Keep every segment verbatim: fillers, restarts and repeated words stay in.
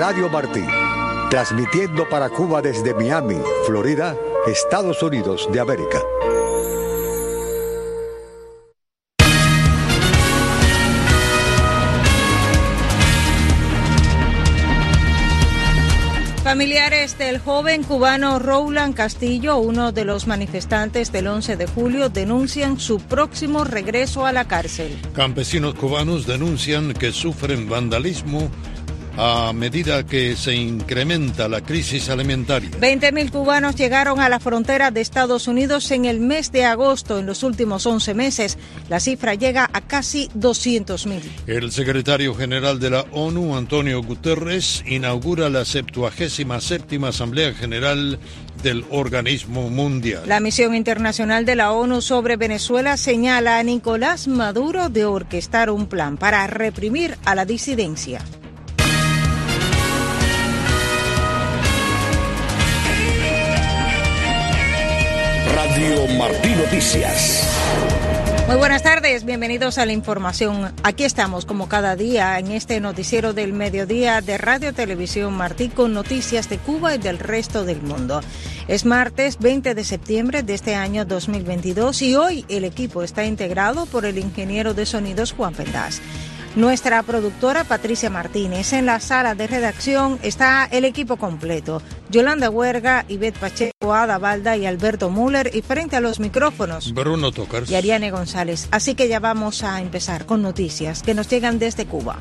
Radio Martí, transmitiendo para Cuba desde Miami, Florida, Estados Unidos de América. Familiares del joven cubano Rowland Castillo, uno de los manifestantes del once de julio, denuncian su próximo regreso a la cárcel. Campesinos cubanos denuncian que sufren vandalismo a medida que se incrementa la crisis alimentaria. veinte mil cubanos llegaron a la frontera de Estados Unidos en el mes de agosto. En los últimos once meses, la cifra llega a casi doscientos mil. El secretario general de la ONU, Antonio Guterres, inaugura la septuagésima séptima Asamblea General del organismo mundial. La misión internacional de la ONU sobre Venezuela señala a Nicolás Maduro de orquestar un plan para reprimir a la disidencia. Radio Martí Noticias. Muy buenas tardes, bienvenidos a la información. Aquí estamos como cada día en este noticiero del mediodía de Radio Televisión Martí con noticias de Cuba y del resto del mundo. Es martes veinte de septiembre de este año dos mil veintidós y hoy el equipo está integrado por el ingeniero de sonidos Juan Pendas. Nuestra productora Patricia Martínez. En la sala de redacción está el equipo completo. Yolanda Huerga, Ivette Pacheco, Ada Balda y Alberto Müller. Y frente a los micrófonos, Bruno Tocars y Ariane González. Así que ya vamos a empezar con noticias que nos llegan desde Cuba.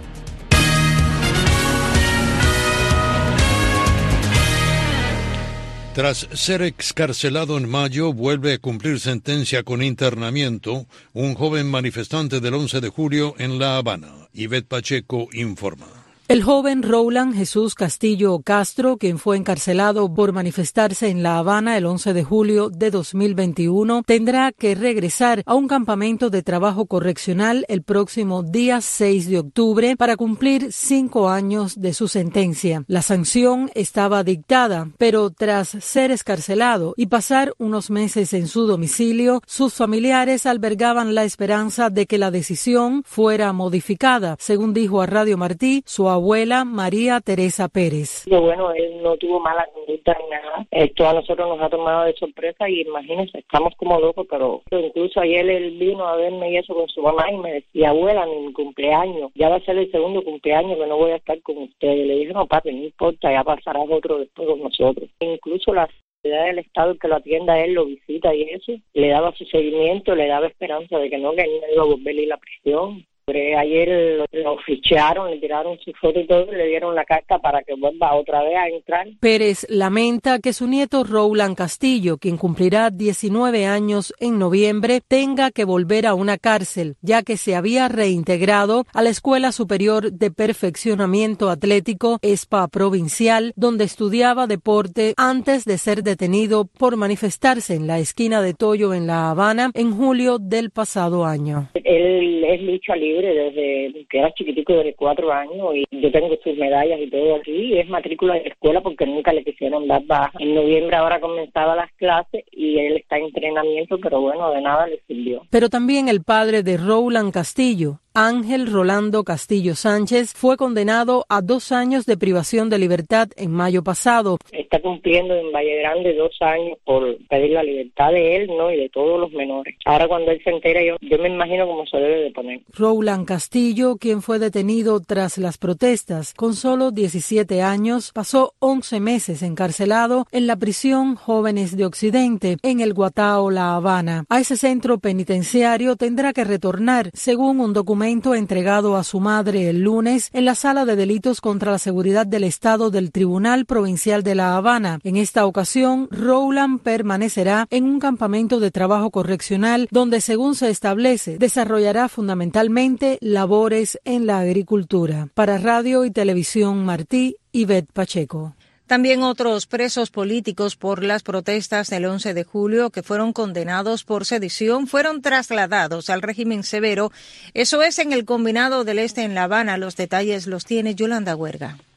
Tras ser excarcelado en mayo, vuelve a cumplir sentencia con internamiento un joven manifestante del once de julio en La Habana. Ivette Pacheco informa. El joven Rowland Jesús Castillo Castro, quien fue encarcelado por manifestarse en La Habana el once de julio de dos mil veintiuno, tendrá que regresar a un campamento de trabajo correccional el próximo día seis de octubre para cumplir cinco años de su sentencia. La sanción estaba dictada, pero tras ser excarcelado y pasar unos meses en su domicilio, sus familiares albergaban la esperanza de que la decisión fuera modificada, según dijo a Radio Martí su abuela María Teresa Pérez. Bueno, él no tuvo mala conducta ni nada. Esto a nosotros nos ha tomado de sorpresa y imagínense, estamos como locos, pero incluso ayer él vino a verme y eso con su mamá y me decía, abuela, mi cumpleaños, ya va a ser el segundo cumpleaños que no voy a estar con ustedes. Le dije, no, papi, no importa, ya pasarás otro después con nosotros. Incluso la seguridad del Estado que lo atienda a él, lo visita y eso, le daba su seguimiento, le daba esperanza de que no, que él no iba a volver a ir a la prisión. Ayer lo, lo ficharon, le tiraron su foto y todo, y le dieron la carta para que vuelva otra vez a entrar. Pérez lamenta que su nieto Rowland Castillo, quien cumplirá diecinueve años en noviembre, tenga que volver a una cárcel, ya que se había reintegrado a la Escuela Superior de Perfeccionamiento Atlético ESPA Provincial, donde estudiaba deporte antes de ser detenido por manifestarse en la esquina de Toyo en La Habana en julio del pasado año. Él es lucha libre desde que era chiquitico, de cuatro años, y yo tengo sus medallas y todo aquí, y es matrícula de la escuela porque nunca le quisieron dar baja. En noviembre ahora comenzaba las clases y él está en entrenamiento, pero bueno, de nada le sirvió. Pero también el padre de Rowland Castillo, Ángel Rolando Castillo Sánchez, fue condenado a dos años de privación de libertad en mayo pasado. Está cumpliendo en Valle Grande dos años por pedir la libertad de él, ¿no? Y de todos los menores. Ahora cuando él se entera, yo, yo me imagino cómo se debe de poner. Rowland Castillo, quien fue detenido tras las protestas con solo diecisiete años, pasó once meses encarcelado en la prisión Jóvenes de Occidente, en el Guatao, La Habana. A ese centro penitenciario tendrá que retornar, según un documento entregado a su madre el lunes en la Sala de Delitos contra la Seguridad del Estado del Tribunal Provincial de La Habana. En esta ocasión, Rowland permanecerá en un campamento de trabajo correccional donde, según se establece, desarrollará fundamentalmente labores en la agricultura. Para Radio y Televisión Martí, Ivette Pacheco. También otros presos políticos por las protestas del once de julio que fueron condenados por sedición fueron trasladados al régimen severo. Eso es en el Combinado del Este en La Habana. Los detalles los tiene Yolanda Huerga.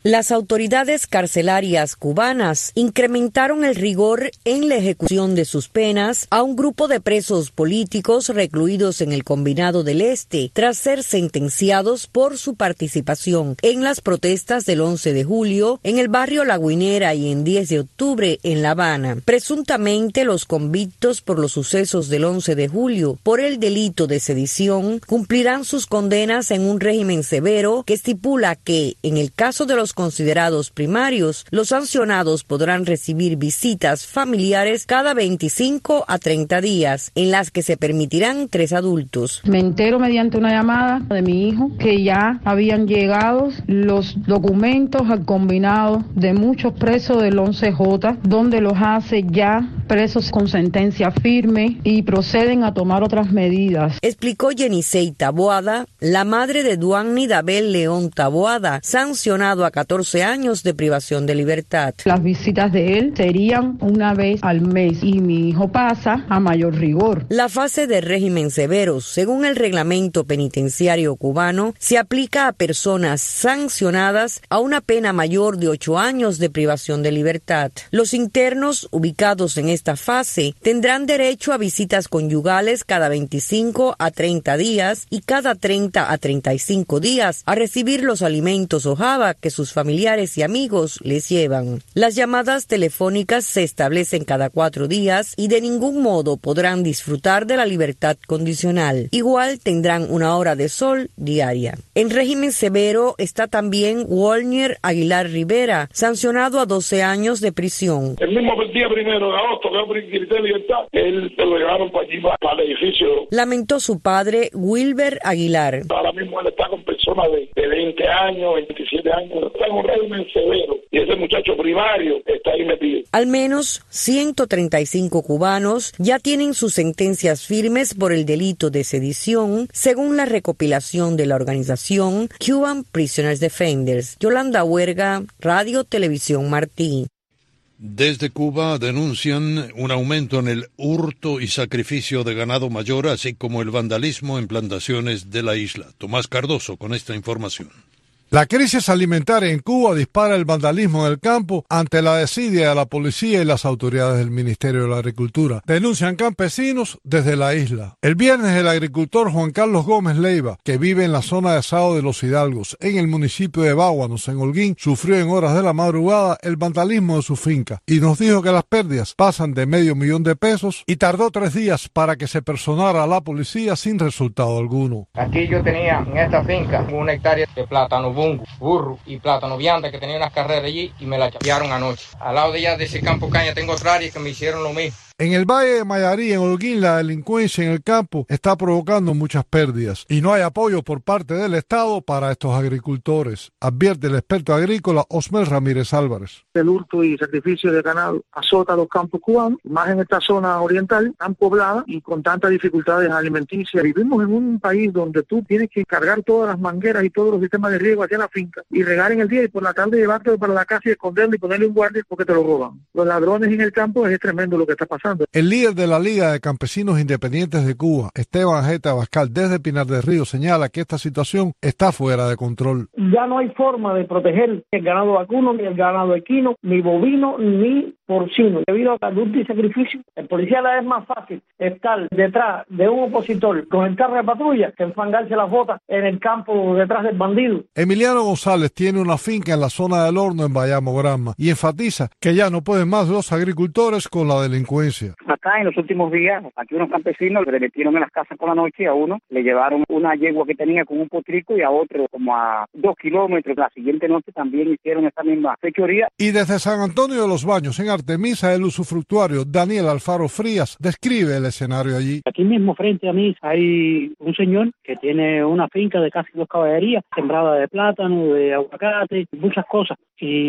Las autoridades carcelarias cubanas incrementaron el rigor en la ejecución de sus penas a un grupo de presos políticos recluidos en el Combinado del Este tras ser sentenciados por su participación en las protestas del once de julio en el barrio La Guinera y en diez de octubre en La Habana. Presuntamente los convictos por los sucesos del once de julio por el delito de sedición cumplirán sus condenas en un régimen severo que estipula que, en el caso de los considerados primarios, los sancionados podrán recibir visitas familiares cada veinticinco a treinta días, en las que se permitirán tres adultos. Me entero mediante una llamada de mi hijo que ya habían llegado los documentos al combinado de muchos presos del once J, donde los hace ya presos con sentencia firme y proceden a tomar otras medidas. Explicó Yenisei Taboada, la madre de Duanny Dabel León Taboada, sancionado a catorce años de privación de libertad. Las visitas de él serían una vez al mes y mi hijo pasa a mayor rigor. La fase de régimen severo, según el reglamento penitenciario cubano, se aplica a personas sancionadas a una pena mayor de ocho años de privación de libertad. Los internos ubicados en esta fase tendrán derecho a visitas conyugales cada veinticinco a treinta días y cada treinta a treinta y cinco días a recibir los alimentos o java que sus familiares y amigos les llevan. Las llamadas telefónicas se establecen cada cuatro días y de ningún modo podrán disfrutar de la libertad condicional. Igual tendrán una hora de sol diaria. En régimen severo está también Walner Aguilar Rivera, sancionado a doce años de prisión. El mismo día primero de agosto, que fue de libertad, él se lo llevaron para allí, para el edificio. Lamentó su padre, Wilber Aguilar. Ahora mismo él está con personas de, de veinte años, veintisiete años, está en un régimen severo y ese muchacho primario está ahí metido. Al menos ciento treinta y cinco cubanos ya tienen sus sentencias firmes por el delito de sedición, según la recopilación de la organización Cuban Prisoners Defenders. Yolanda Huerga, Radio Televisión Martí. Desde Cuba denuncian un aumento en el hurto y sacrificio de ganado mayor, así como el vandalismo en plantaciones de la isla. Tomás Cardoso con esta información. La crisis alimentaria en Cuba dispara el vandalismo en el campo ante la desidia de la policía y las autoridades del Ministerio de la Agricultura. Denuncian campesinos desde la isla. El viernes el agricultor Juan Carlos Gómez Leiva, que vive en la zona de Sao de los Hidalgos, en el municipio de Báguanos, en Holguín, sufrió en horas de la madrugada el vandalismo de su finca y nos dijo que las pérdidas pasan de medio millón de pesos y tardó tres días para que se personara a la policía sin resultado alguno. Aquí yo tenía en esta finca una hectárea de plátano bungo, burro y plátano vianda que tenía unas carreras allí y me la chapearon anoche. Al lado de allá de ese campo caña tengo otra área que me hicieron lo mismo. En el Valle de Mayarí, en Holguín, la delincuencia en el campo está provocando muchas pérdidas y no hay apoyo por parte del Estado para estos agricultores, advierte el experto agrícola Osmel Ramírez Álvarez. El hurto y sacrificio de ganado azota los campos cubanos, más en esta zona oriental, tan poblada y con tantas dificultades alimenticias. Vivimos en un país donde tú tienes que cargar todas las mangueras y todos los sistemas de riego hacia la finca y regar en el día y por la tarde llevártelo para la casa y esconderlo y ponerle un guardia porque te lo roban. Los ladrones en el campo es tremendo lo que está pasando. El líder de la Liga de Campesinos Independientes de Cuba, Esteban Jeta Abascal, desde Pinar del Río, señala que esta situación está fuera de control. Ya no hay forma de proteger el ganado vacuno, ni el ganado equino, ni bovino, ni porcino. Debido al hurto y sacrificio, el policía le es más fácil estar detrás de un opositor con el carro de patrulla que enfangarse las botas en el campo detrás del bandido. Emiliano González tiene una finca en la zona del Horno en Bayamo Granma y enfatiza que ya no pueden más los agricultores con la delincuencia. Acá en los últimos días, aquí unos campesinos le metieron en las casas por la noche y a uno le llevaron una yegua que tenía con un potrico y a otro como a dos kilómetros. La siguiente noche también hicieron esta misma fechoría. Y desde San Antonio de los Baños, en Artemisa, el usufructuario Daniel Alfaro Frías describe el escenario allí. Aquí mismo frente a mí hay un señor que tiene una finca de casi dos caballerías, sembrada de plátano, de aguacate, muchas cosas. Y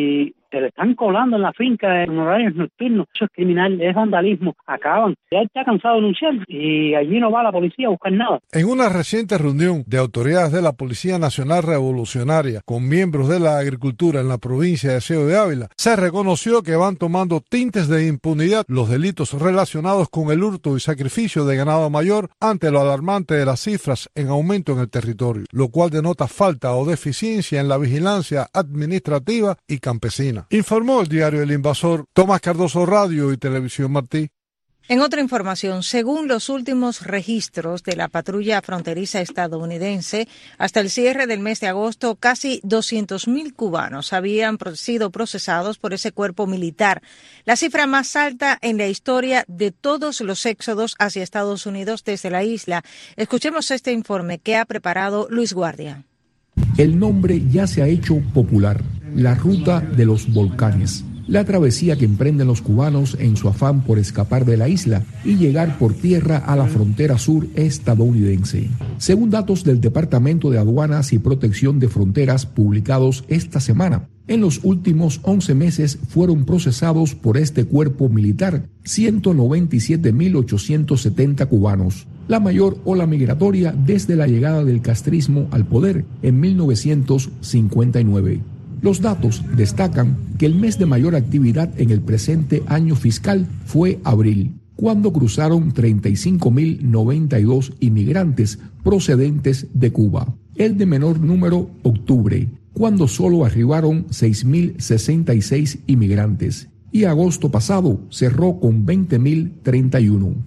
se le están colando en la finca en horarios nocturnos. Eso es criminal, es vandalismo. Acaban. Ya está cansado de denunciar y allí no va la policía a buscar nada. En una reciente reunión de autoridades de la Policía Nacional Revolucionaria con miembros de la agricultura en la provincia de Ciego de Ávila, se reconoció que van tomando tintes de impunidad los delitos relacionados con el hurto y sacrificio de ganado mayor ante lo alarmante de las cifras en aumento en el territorio, lo cual denota falta o deficiencia en la vigilancia administrativa y campesina. Informó el diario El Invasor. Tomás Cardoso, Radio y Televisión Martí. En otra información, según los últimos registros de la patrulla fronteriza estadounidense, hasta el cierre del mes de agosto, casi doscientos mil cubanos habían sido procesados por ese cuerpo militar, la cifra más alta en la historia de todos los éxodos hacia Estados Unidos desde la isla. Escuchemos este informe que ha preparado Luis Guardia. El nombre ya se ha hecho popular, la ruta de los volcanes. La travesía que emprenden los cubanos en su afán por escapar de la isla y llegar por tierra a la frontera sur estadounidense. Según datos del Departamento de Aduanas y Protección de Fronteras publicados esta semana, en los últimos once meses fueron procesados por este cuerpo militar ciento noventa y siete mil ochocientos setenta cubanos, la mayor ola migratoria desde la llegada del castrismo al poder en mil novecientos cincuenta y nueve. Los datos destacan que el mes de mayor actividad en el presente año fiscal fue abril, cuando cruzaron treinta y cinco mil noventa y dos inmigrantes procedentes de Cuba. El de menor número, octubre, cuando solo arribaron seis mil sesenta y seis inmigrantes. Y agosto pasado cerró con veinte mil treinta y uno.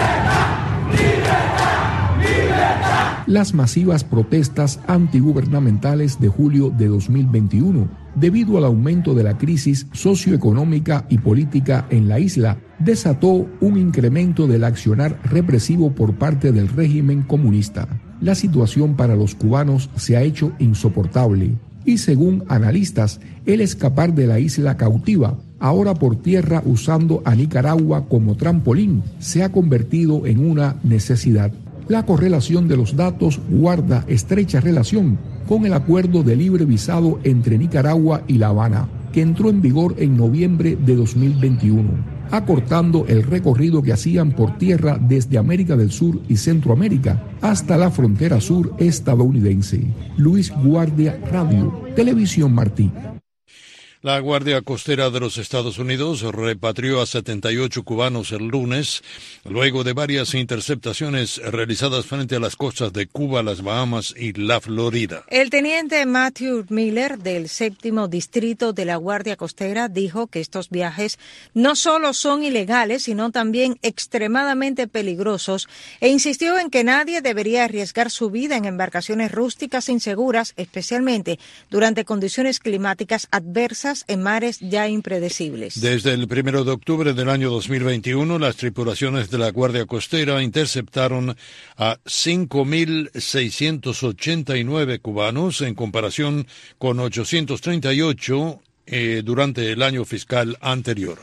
Las masivas protestas antigubernamentales de julio de dos mil veintiuno, debido al aumento de la crisis socioeconómica y política en la isla, desató un incremento del accionar represivo por parte del régimen comunista. La situación para los cubanos se ha hecho insoportable y, según analistas, el escapar de la isla cautiva, ahora por tierra usando a Nicaragua como trampolín, se ha convertido en una necesidad. La correlación de los datos guarda estrecha relación con el acuerdo de libre visado entre Nicaragua y La Habana, que entró en vigor en noviembre de dos mil veintiuno, acortando el recorrido que hacían por tierra desde América del Sur y Centroamérica hasta la frontera sur estadounidense. Luis Guardia, Radio, Televisión Martí. La Guardia Costera de los Estados Unidos repatrió a setenta y ocho cubanos el lunes, luego de varias interceptaciones realizadas frente a las costas de Cuba, las Bahamas y la Florida. El teniente Matthew Miller, del séptimo distrito de la Guardia Costera, dijo que estos viajes no solo son ilegales, sino también extremadamente peligrosos, e insistió en que nadie debería arriesgar su vida en embarcaciones rústicas inseguras, especialmente durante condiciones climáticas adversas en mares ya impredecibles. Desde el primero de octubre del año dos mil veintiuno, las tripulaciones de la Guardia Costera interceptaron a cinco mil seiscientos ochenta y nueve cubanos, en comparación con ochocientos treinta y ocho eh, durante el año fiscal anterior.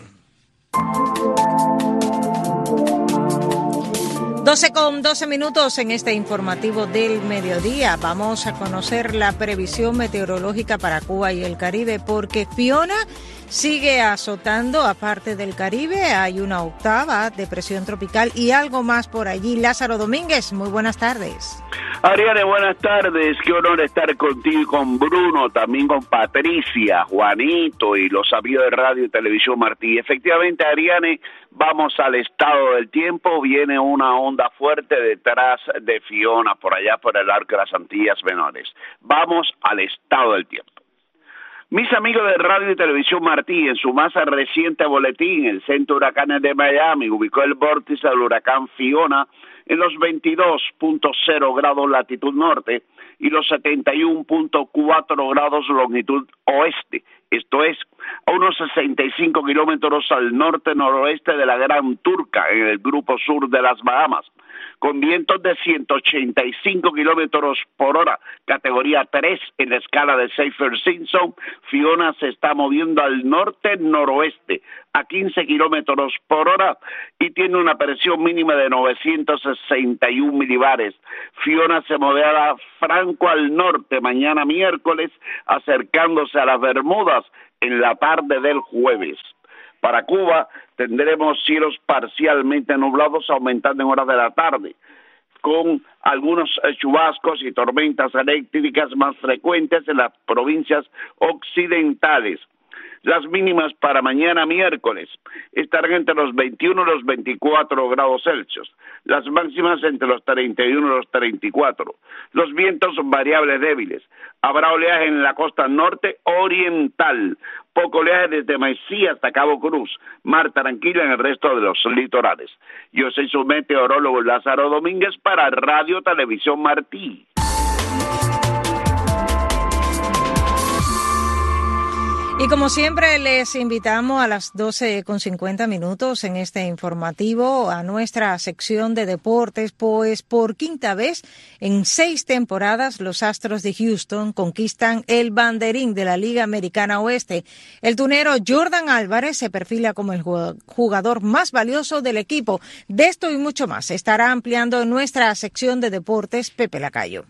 doce con doce minutos en este informativo del mediodía. Vamos a conocer la previsión meteorológica para Cuba y el Caribe, porque Fiona sigue azotando a parte del Caribe. Hay una octava depresión tropical y algo más por allí. Lázaro Domínguez, muy buenas tardes. Ariane, buenas tardes. Qué honor estar contigo y con Bruno, también con Patricia, Juanito y los amigos de Radio y Televisión Martí. Efectivamente, Ariane, vamos al estado del tiempo. Viene una onda fuerte detrás de Fiona, por allá por el arco de las Antillas Menores. Vamos al estado del tiempo. Mis amigos de Radio y Televisión Martí, en su más reciente boletín, el Centro de Huracanes de Miami ubicó el vórtice del huracán Fiona en los veintidós punto cero grados latitud norte y los setenta y uno punto cuatro grados longitud oeste, esto es, a unos sesenta y cinco kilómetros al norte-noroeste de la Gran Turca, en el grupo sur de las Bahamas, con vientos de ciento ochenta y cinco kilómetros por hora, categoría tres en la escala de Saffir-Simpson. Fiona se está moviendo al norte-noroeste a quince kilómetros por hora y tiene una presión mínima de novecientos sesenta y uno milibares. Fiona se moverá franco al norte mañana miércoles, acercándose a las Bermudas en la tarde del jueves. Para Cuba tendremos cielos parcialmente nublados aumentando en horas de la tarde, con algunos chubascos y tormentas eléctricas más frecuentes en las provincias occidentales. Las mínimas para mañana miércoles estarán entre los veintiuno y los veinticuatro grados Celsius, las máximas entre los treinta y uno y los treinta y cuatro. Los vientos son variables débiles. Habrá oleaje en la costa norte oriental, poco oleaje desde Maicí hasta Cabo Cruz, mar tranquilo en el resto de los litorales. Yo soy su meteorólogo Lázaro Domínguez para Radio Televisión Martí. Y como siempre, les invitamos a las doce con cincuenta minutos en este informativo a nuestra sección de deportes, pues por quinta vez en seis temporadas los Astros de Houston conquistan el banderín de la Liga Americana Oeste. El tunero Jordan Álvarez se perfila como el jugador más valioso del equipo. De esto y mucho más estará ampliando en nuestra sección de deportes Pepe Lacayo.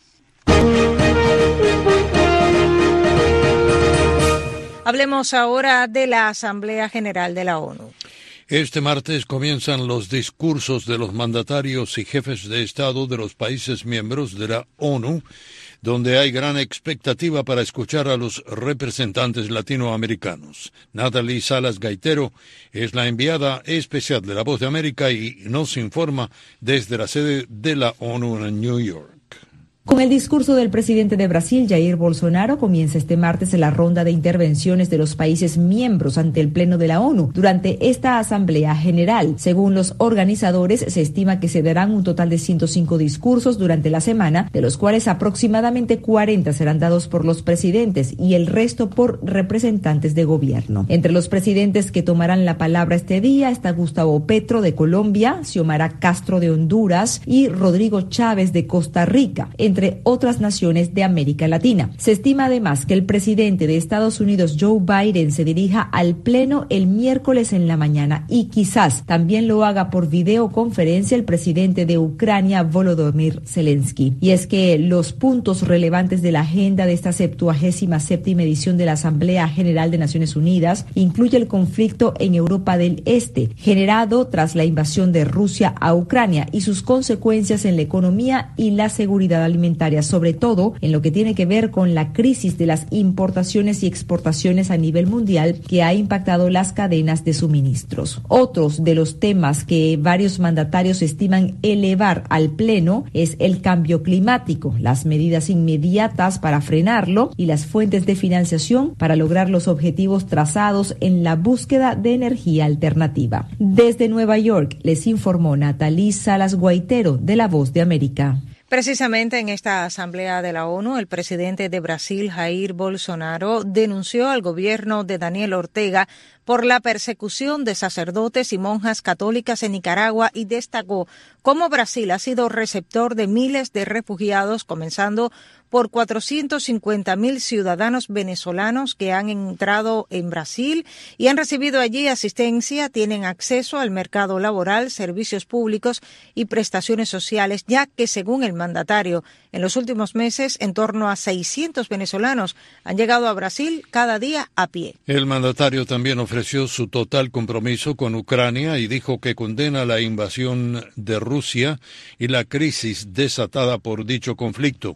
Hablemos ahora de la Asamblea General de la ONU. Este martes comienzan los discursos de los mandatarios y jefes de Estado de los países miembros de la ONU, donde hay gran expectativa para escuchar a los representantes latinoamericanos. Natalie Salas Gaitero es la enviada especial de La Voz de América y nos informa desde la sede de la ONU en New York. Con el discurso del presidente de Brasil, Jair Bolsonaro, comienza este martes la ronda de intervenciones de los países miembros ante el Pleno de la ONU durante esta Asamblea General. Según los organizadores, se estima que se darán un total de ciento cinco discursos durante la semana, de los cuales aproximadamente cuarenta serán dados por los presidentes y el resto por representantes de gobierno. Entre los presidentes que tomarán la palabra este día está Gustavo Petro de Colombia, Xiomara Castro de Honduras y Rodrigo Chávez de Costa Rica, entre otras naciones de América Latina. Se estima además que el presidente de Estados Unidos, Joe Biden, se dirija al Pleno el miércoles en la mañana y quizás también lo haga por videoconferencia el presidente de Ucrania, Volodymyr Zelensky. Y es que los puntos relevantes de la agenda de esta septuagésima séptima edición de la Asamblea General de Naciones Unidas incluye el conflicto en Europa del Este, generado tras la invasión de Rusia a Ucrania y sus consecuencias en la economía y la seguridad alimentaria, sobre todo en lo que tiene que ver con la crisis de las importaciones y exportaciones a nivel mundial que ha impactado las cadenas de suministros. Otros de los temas que varios mandatarios estiman elevar al Pleno es el cambio climático, las medidas inmediatas para frenarlo y las fuentes de financiación para lograr los objetivos trazados en la búsqueda de energía alternativa. Desde Nueva York les informó Natalie Salas Guaitero de La Voz de América. Precisamente en esta Asamblea de la ONU, el presidente de Brasil, Jair Bolsonaro, denunció al gobierno de Daniel Ortega por la persecución de sacerdotes y monjas católicas en Nicaragua y destacó cómo Brasil ha sido receptor de miles de refugiados, comenzando por cuatrocientos cincuenta mil ciudadanos venezolanos que han entrado en Brasil y han recibido allí asistencia, tienen acceso al mercado laboral, servicios públicos y prestaciones sociales, ya que según el mandatario, en los últimos meses en torno a seiscientos venezolanos han llegado a Brasil cada día a pie. El mandatario también ofreció su total compromiso con Ucrania y dijo que condena la invasión de Rusia y la crisis desatada por dicho conflicto.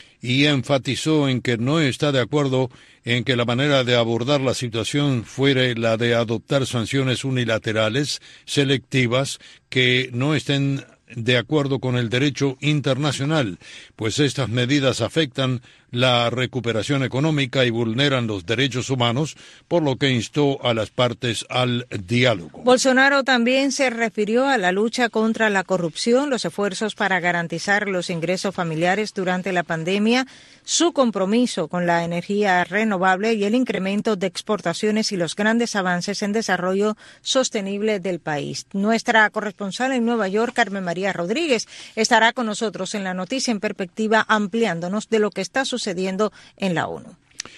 Y enfatizó en que no está de acuerdo en que la manera de abordar la situación fuere la de adoptar sanciones unilaterales, selectivas, que no estén de acuerdo con el derecho internacional, pues estas medidas afectan la recuperación económica y vulneran los derechos humanos, por lo que instó a las partes al diálogo. Bolsonaro también se refirió a la lucha contra la corrupción, los esfuerzos para garantizar los ingresos familiares durante la pandemia, su compromiso con la energía renovable y el incremento de exportaciones y los grandes avances en desarrollo sostenible del país. Nuestra corresponsal en Nueva York, Carmen María Rodríguez, estará con nosotros en la Noticia en Perspectiva ampliándonos de lo que está sucediendo en la ONU.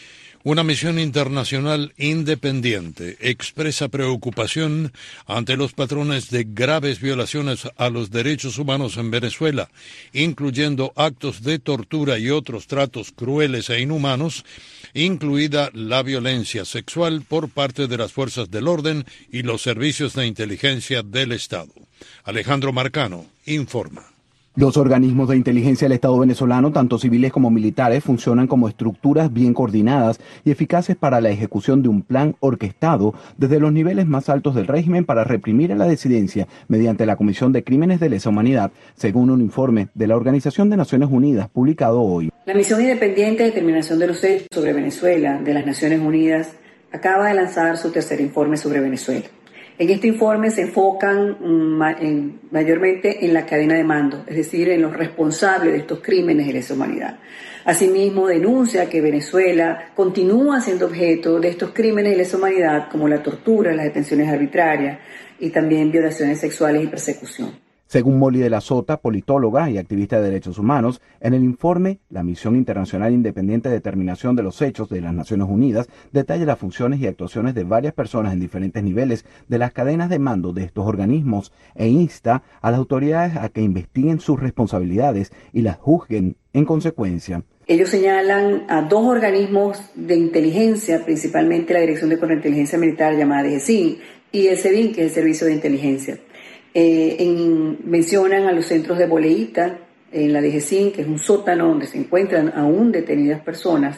Una misión internacional independiente expresa preocupación ante los patrones de graves violaciones a los derechos humanos en Venezuela, incluyendo actos de tortura y otros tratos crueles e inhumanos, incluida la violencia sexual por parte de las fuerzas del orden y los servicios de inteligencia del Estado. Alejandro Marcano informa. Los organismos de inteligencia del Estado venezolano, tanto civiles como militares, funcionan como estructuras bien coordinadas y eficaces para la ejecución de un plan orquestado desde los niveles más altos del régimen para reprimir a la disidencia mediante la Comisión de Crímenes de Lesa Humanidad, según un informe de la Organización de Naciones Unidas publicado hoy. La Misión Independiente de Determinación de los Hechos sobre Venezuela de las Naciones Unidas acaba de lanzar su tercer informe sobre Venezuela. En este informe se enfocan ma- en, mayormente en la cadena de mando, es decir, en los responsables de estos crímenes de lesa humanidad. Asimismo, denuncia que Venezuela continúa siendo objeto de estos crímenes de lesa humanidad como la tortura, las detenciones arbitrarias y también violaciones sexuales y persecución. Según Molly de la Sota, politóloga y activista de derechos humanos, en el informe, la Misión Internacional Independiente de Determinación de los Hechos de las Naciones Unidas detalla las funciones y actuaciones de varias personas en diferentes niveles de las cadenas de mando de estos organismos e insta a las autoridades a que investiguen sus responsabilidades y las juzguen en consecuencia. Ellos señalan a dos organismos de inteligencia, principalmente la Dirección de Contrainteligencia Militar llamada D G C I N y el SEBIN, que es el Servicio de Inteligencia. Eh, en, mencionan a los centros de Boleíta, en la D G C I N, que es un sótano donde se encuentran aún detenidas personas,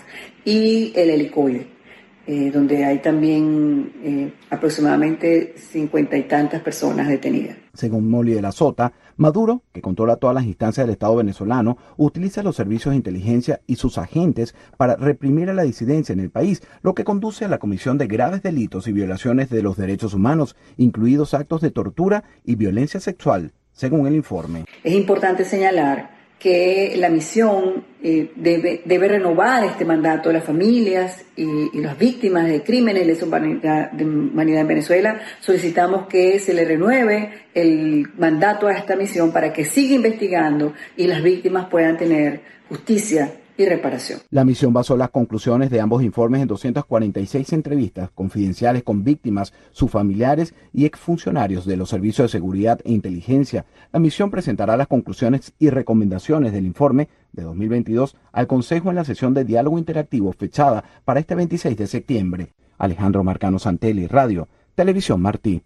y el helicoide, eh, donde hay también eh, aproximadamente cincuenta y tantas personas detenidas. Según Molly de la Sota, Maduro, que controla todas las instancias del Estado venezolano, utiliza los servicios de inteligencia y sus agentes para reprimir a la disidencia en el país, lo que conduce a la comisión de graves delitos y violaciones de los derechos humanos, incluidos actos de tortura y violencia sexual, según el informe. Es importante señalar que la misión eh, debe, debe renovar este mandato de las familias y, y las víctimas de crímenes de lesa humanidad, de humanidad en Venezuela. Solicitamos que se le renueve el mandato a esta misión para que siga investigando y las víctimas puedan tener justicia y reparación. La misión basó las conclusiones de ambos informes en doscientas cuarenta y seis entrevistas confidenciales con víctimas, sus familiares y exfuncionarios de los servicios de seguridad e inteligencia. La misión presentará las conclusiones y recomendaciones del informe de dos mil veintidós al Consejo en la sesión de diálogo interactivo fechada para este veintiséis de septiembre. Alejandro Marcano Santelli, Radio, Televisión Martí.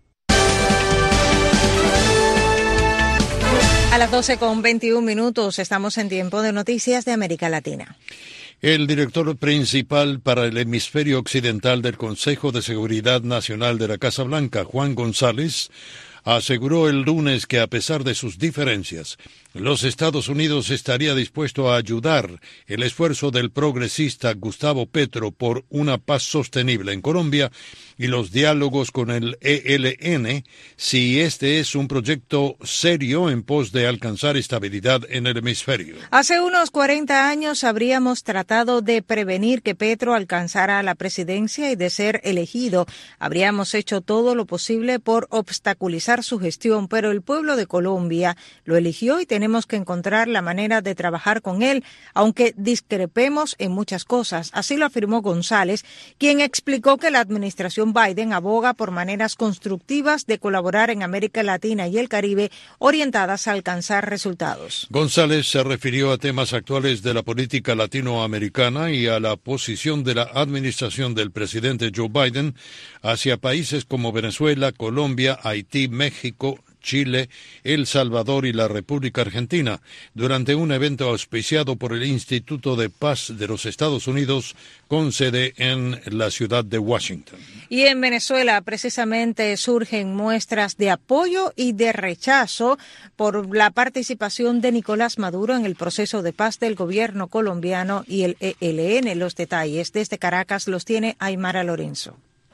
A las doce con veintiún minutos estamos en tiempo de noticias de América Latina. El director principal para el hemisferio occidental del Consejo de Seguridad Nacional de la Casa Blanca, Juan González, aseguró el lunes que a pesar de sus diferencias, los Estados Unidos estaría dispuesto a ayudar el esfuerzo del progresista Gustavo Petro por una paz sostenible en Colombia y los diálogos con el E L N si este es un proyecto serio en pos de alcanzar estabilidad en el hemisferio. Hace unos cuarenta años habríamos tratado de prevenir que Petro alcanzara la presidencia y de ser elegido. Habríamos hecho todo lo posible por obstaculizar su gestión, pero el pueblo de Colombia lo eligió y tenemos que encontrar la manera de trabajar con él, aunque discrepemos en muchas cosas. Así lo afirmó González, quien explicó que la administración Biden aboga por maneras constructivas de colaborar en América Latina y el Caribe orientadas a alcanzar resultados. González se refirió a temas actuales de la política latinoamericana y a la posición de la administración del presidente Joe Biden hacia países como Venezuela, Colombia, Haití, México, Chile, El Salvador y la República Argentina, durante un evento auspiciado por el Instituto de Paz de los Estados Unidos, con sede en la ciudad de Washington. Y en Venezuela, precisamente, surgen muestras de apoyo y de rechazo por la participación de Nicolás Maduro en el proceso de paz del gobierno colombiano y el E L N. Los detalles desde Caracas los tiene Aymara Lorenzo.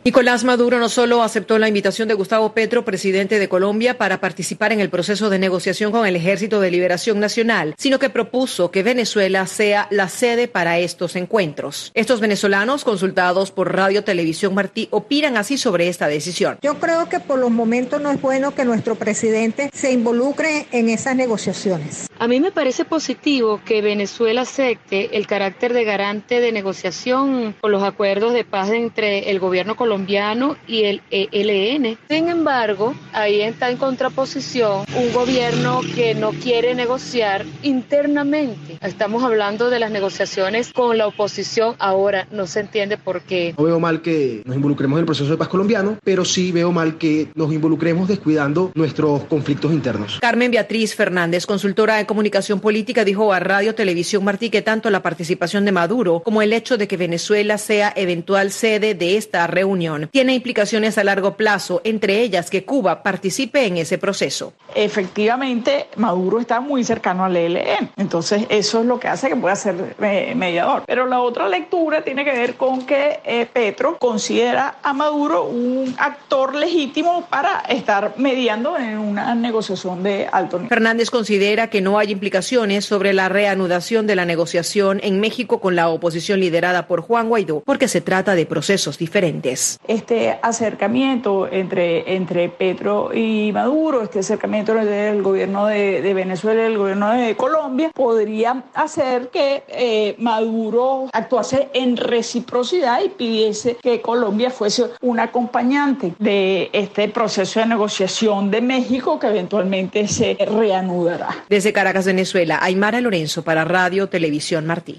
Nicolás Maduro no solo aceptó la invitación de Gustavo Petro, presidente de Colombia, para participar en el proceso de negociación con el Ejército de Liberación Nacional, sino que propuso que Venezuela sea la sede para estos encuentros. Estos venezolanos, consultados por Radio Televisión Martí, opinan así sobre esta decisión. Yo creo que por los momentos no es bueno que nuestro presidente se involucre en esas negociaciones. A mí me parece positivo que Venezuela acepte el carácter de garante de negociación con los acuerdos de paz entre el gobierno colombiano colombiano y el E L N. Sin embargo, ahí está en contraposición un gobierno que no quiere negociar internamente. Estamos hablando de las negociaciones con la oposición. Ahora no se entiende por qué. No veo mal que nos involucremos en el proceso de paz colombiano, pero sí veo mal que nos involucremos descuidando nuestros conflictos internos. Carmen Beatriz Fernández, consultora de comunicación política, dijo a Radio Televisión Martí que tanto la participación de Maduro como el hecho de que Venezuela sea eventual sede de esta reunión tiene implicaciones a largo plazo, entre ellas que Cuba participe en ese proceso. Efectivamente, Maduro está muy cercano al E L N, entonces eso es lo que hace que pueda ser eh, mediador. Pero la otra lectura tiene que ver con que eh, Petro considera a Maduro un actor legítimo para estar mediando en una negociación de alto nivel. Fernández considera que no hay implicaciones sobre la reanudación de la negociación en México con la oposición liderada por Juan Guaidó, porque se trata de procesos diferentes. Este acercamiento entre, entre Petro y Maduro, este acercamiento entre el gobierno de, de Venezuela y el gobierno de Colombia, podría hacer que eh, Maduro actuase en reciprocidad y pidiese que Colombia fuese un acompañante de este proceso de negociación de México que eventualmente se reanudará. Desde Caracas, Venezuela, Aymara Lorenzo para Radio Televisión Martí.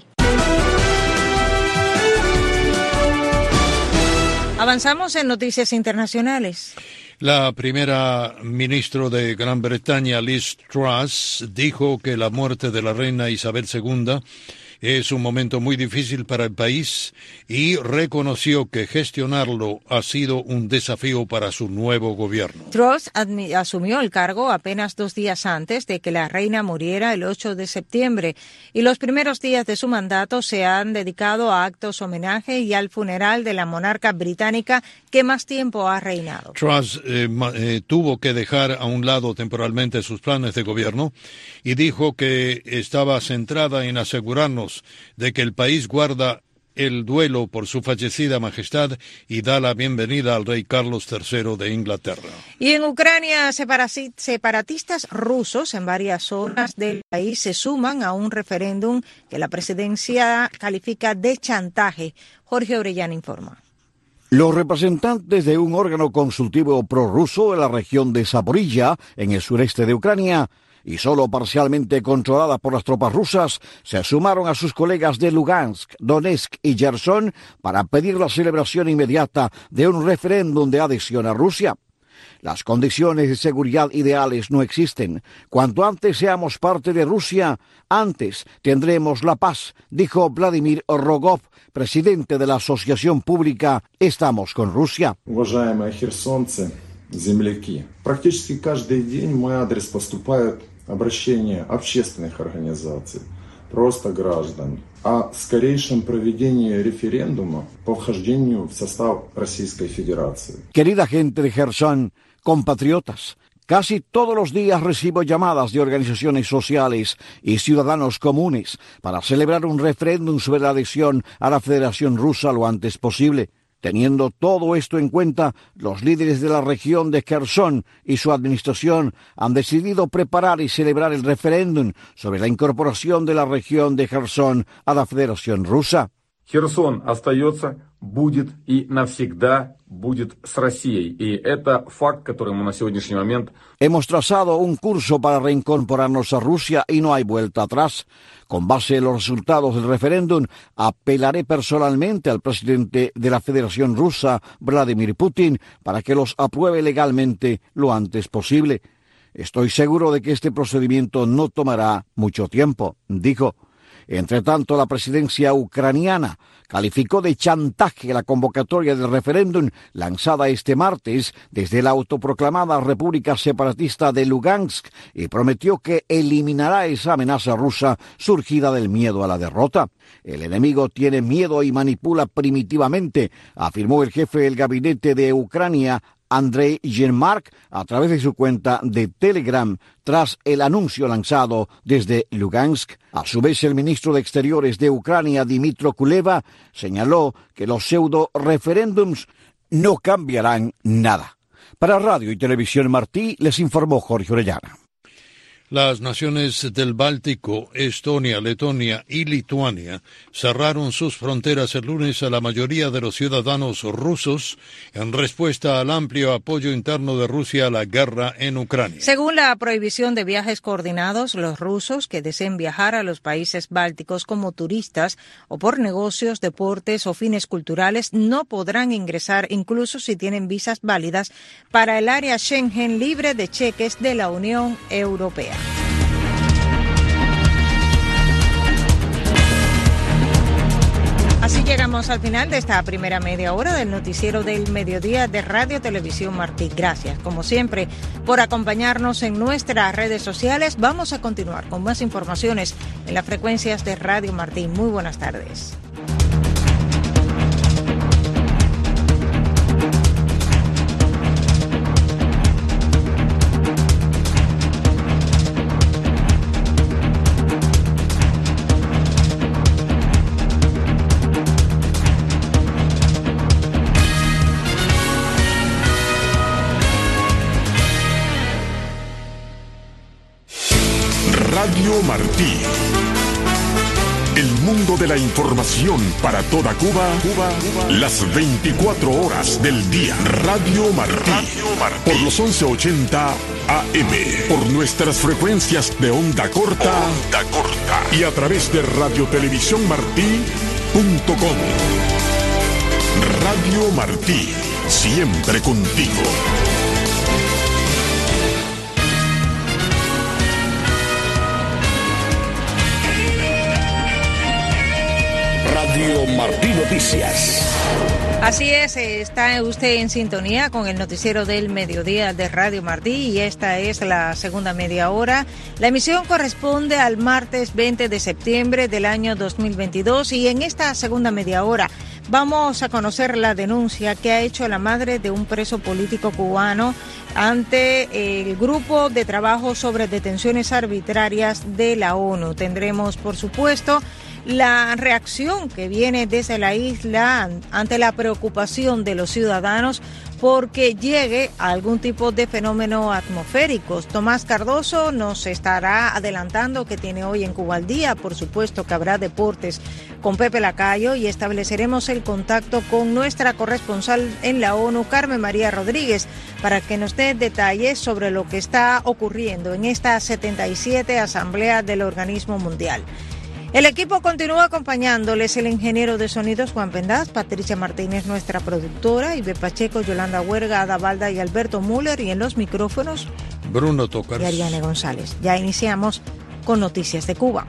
Avanzamos en noticias internacionales. La primera ministra de Gran Bretaña, Liz Truss, dijo que la muerte de la reina Isabel segunda es un momento muy difícil para el país y reconoció que gestionarlo ha sido un desafío para su nuevo gobierno. Truss asumió el cargo apenas dos días antes de que la reina muriera el ocho de septiembre y los primeros días de su mandato se han dedicado a actos homenaje y al funeral de la monarca británica que más tiempo ha reinado. Truss eh, eh, tuvo que dejar a un lado temporalmente sus planes de gobierno y dijo que estaba centrada en asegurarnos de que el país guarda el duelo por su fallecida majestad y da la bienvenida al rey Carlos tercero de Inglaterra. Y en Ucrania, separatistas rusos en varias zonas del país se suman a un referéndum que la presidencia califica de chantaje. Jorge Orellana informa. Los representantes de un órgano consultivo prorruso en la región de Zaporilla, en el sureste de Ucrania, y solo parcialmente controlada por las tropas rusas, se sumaron a sus colegas de Lugansk, Donetsk y Gerson para pedir la celebración inmediata de un referéndum de adhesión a Rusia. Las condiciones de seguridad ideales no existen. Cuanto antes seamos parte de Rusia, antes tendremos la paz, dijo Vladimir Rogov, presidente de la Asociación Pública Estamos con Rusia. Уважаемые херсонцы, земляки, практически каждый день в мой адрес поступают обращения общественных организаций, просто граждан, о скорейшем проведении референдума по вхождению в состав Российской Федерации. Querida gente de Gerson, compatriotas, casi todos los días recibo llamadas de organizaciones sociales y ciudadanos comunes para celebrar un referéndum sobre la adhesión a la Federación Rusa lo antes posible. Teniendo todo esto en cuenta, los líderes de la región de Kherson y su administración han decidido preparar y celebrar el referéndum sobre la incorporación de la región de Kherson a la Federación Rusa. Херсон остается, будет и навсегда будет с Россией. И это факт, который мы на сегодняшний момент... Hemos trazado un curso para reincorporarnos a Rusia y no hay vuelta atrás. Con base en los resultados del referéndum, apelaré personalmente al presidente de la Federación Rusa, Vladimir Putin, para que los apruebe legalmente lo antes posible. Estoy seguro de que este procedimiento no tomará mucho tiempo, dijo. Entre tanto, la presidencia ucraniana calificó de chantaje la convocatoria del referéndum lanzada este martes desde la autoproclamada República Separatista de Lugansk y prometió que eliminará esa amenaza rusa surgida del miedo a la derrota. El enemigo tiene miedo y manipula primitivamente, afirmó el jefe del gabinete de Ucrania, Andrei Yermak, a través de su cuenta de Telegram, tras el anuncio lanzado desde Lugansk. A su vez, el ministro de Exteriores de Ucrania, Dmytro Kuleba, señaló que los pseudo-referéndums no cambiarán nada. Para Radio y Televisión Martí, les informó Jorge Orellana. Las naciones del Báltico, Estonia, Letonia y Lituania cerraron sus fronteras el lunes a la mayoría de los ciudadanos rusos en respuesta al amplio apoyo interno de Rusia a la guerra en Ucrania. Según la prohibición de viajes coordinados, los rusos que deseen viajar a los países bálticos como turistas o por negocios, deportes o fines culturales no podrán ingresar incluso si tienen visas válidas para el área Schengen libre de cheques de la Unión Europea. Así llegamos al final de esta primera media hora del noticiero del mediodía de Radio Televisión Martí. Gracias, como siempre, por acompañarnos en nuestras redes sociales. Vamos a continuar con más informaciones en las frecuencias de Radio Martí. Muy buenas tardes. Radio Martí. El mundo de la información para toda Cuba, Cuba, Cuba. Las veinticuatro horas del día. Radio Martí. Radio Martí. Por los once ochenta A M. Por nuestras frecuencias de onda corta. Onda corta. Y a través de radio televisión martí punto com. Radio Martí. Siempre contigo. Radio Martí Noticias. Así es, está usted en sintonía con el noticiero del mediodía de Radio Martí y esta es la segunda media hora. La emisión corresponde al martes veinte de septiembre del año dos mil veintidós y en esta segunda media hora vamos a conocer la denuncia que ha hecho la madre de un preso político cubano ante el grupo de trabajo sobre detenciones arbitrarias de la ONU. Tendremos, por supuesto, la reacción que viene desde la isla ante la preocupación de los ciudadanos porque llegue a algún tipo de fenómeno atmosférico. Tomás Cardoso nos estará adelantando que tiene hoy en Cuba al Día. Por supuesto que habrá deportes con Pepe Lacayo y estableceremos el contacto con nuestra corresponsal en la ONU, Carmen María Rodríguez, para que nos dé detalles sobre lo que está ocurriendo en esta setenta y siete Asamblea del Organismo Mundial. El equipo continúa acompañándoles, el ingeniero de sonidos Juan Pendaz, Patricia Martínez, nuestra productora, Ibe Pacheco, Yolanda Huerga, Ada Balda y Alberto Müller, y en los micrófonos Bruno Tocars y Ariane González. Ya iniciamos con Noticias de Cuba.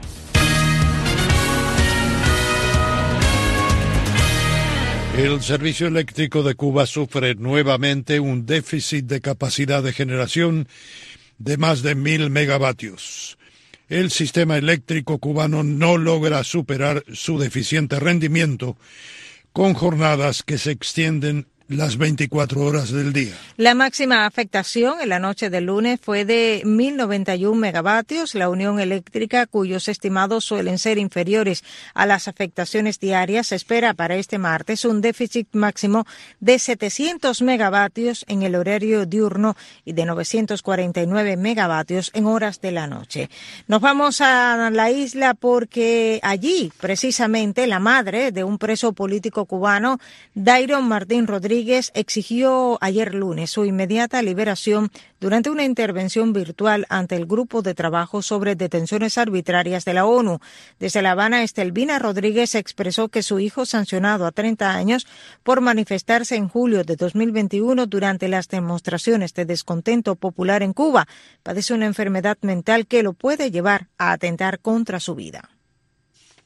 El servicio eléctrico de Cuba sufre nuevamente un déficit de capacidad de generación de más de mil megavatios. El sistema eléctrico cubano no logra superar su deficiente rendimiento con jornadas que se extienden las veinticuatro horas del día. La máxima afectación en la noche del lunes fue de mil noventa y un megavatios. La Unión Eléctrica, cuyos estimados suelen ser inferiores a las afectaciones diarias, espera para este martes un déficit máximo de setecientos megavatios en el horario diurno y de novecientos cuarenta y nueve megavatios en horas de la noche. Nos vamos a la isla porque allí, precisamente, la madre de un preso político cubano, Dairon Martín Rodríguez, exigió ayer lunes su inmediata liberación durante una intervención virtual ante el Grupo de Trabajo sobre Detenciones Arbitrarias de la ONU. Desde La Habana, Estelvina Rodríguez expresó que su hijo, sancionado a treinta años por manifestarse en julio de dos mil veintiuno durante las demostraciones de descontento popular en Cuba, padece una enfermedad mental que lo puede llevar a atentar contra su vida.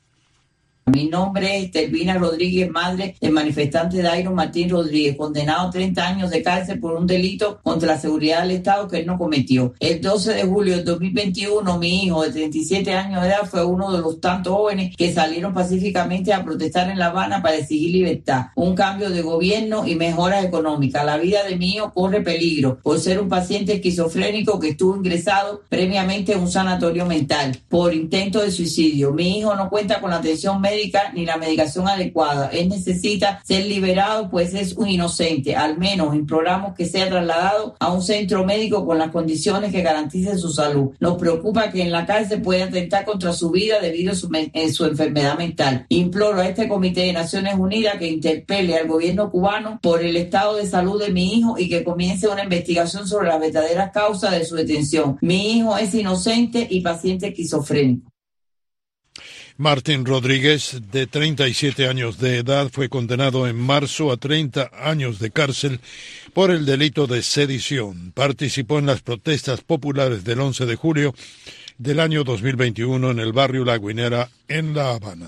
Mi nombre es Telvina Rodríguez, madre del manifestante Dairo Martín Rodríguez, condenado a treinta años de cárcel por un delito contra la seguridad del Estado que él no cometió. El doce de julio del dos mil veintiuno, mi hijo de treinta y siete años de edad fue uno de los tantos jóvenes que salieron pacíficamente a protestar en La Habana para exigir libertad, un cambio de gobierno y mejoras económicas. La vida de mi hijo corre peligro por ser un paciente esquizofrénico que estuvo ingresado previamente en un sanatorio mental por intento de suicidio. Mi hijo no cuenta con la atención médica ni la medicación adecuada. Él necesita ser liberado, pues es un inocente. Al menos imploramos que sea trasladado a un centro médico con las condiciones que garanticen su salud. Nos preocupa que en la cárcel pueda atentar contra su vida debido a su, a su enfermedad mental. Imploro a este Comité de Naciones Unidas que interpele al gobierno cubano por el estado de salud de mi hijo y que comience una investigación sobre las verdaderas causas de su detención. Mi hijo es inocente y paciente esquizofrénico. Martín Rodríguez, de treinta y siete años de edad, fue condenado en marzo a treinta años de cárcel por el delito de sedición. Participó en las protestas populares del once de julio del año dos mil veintiuno en el barrio La Guinera, en La Habana.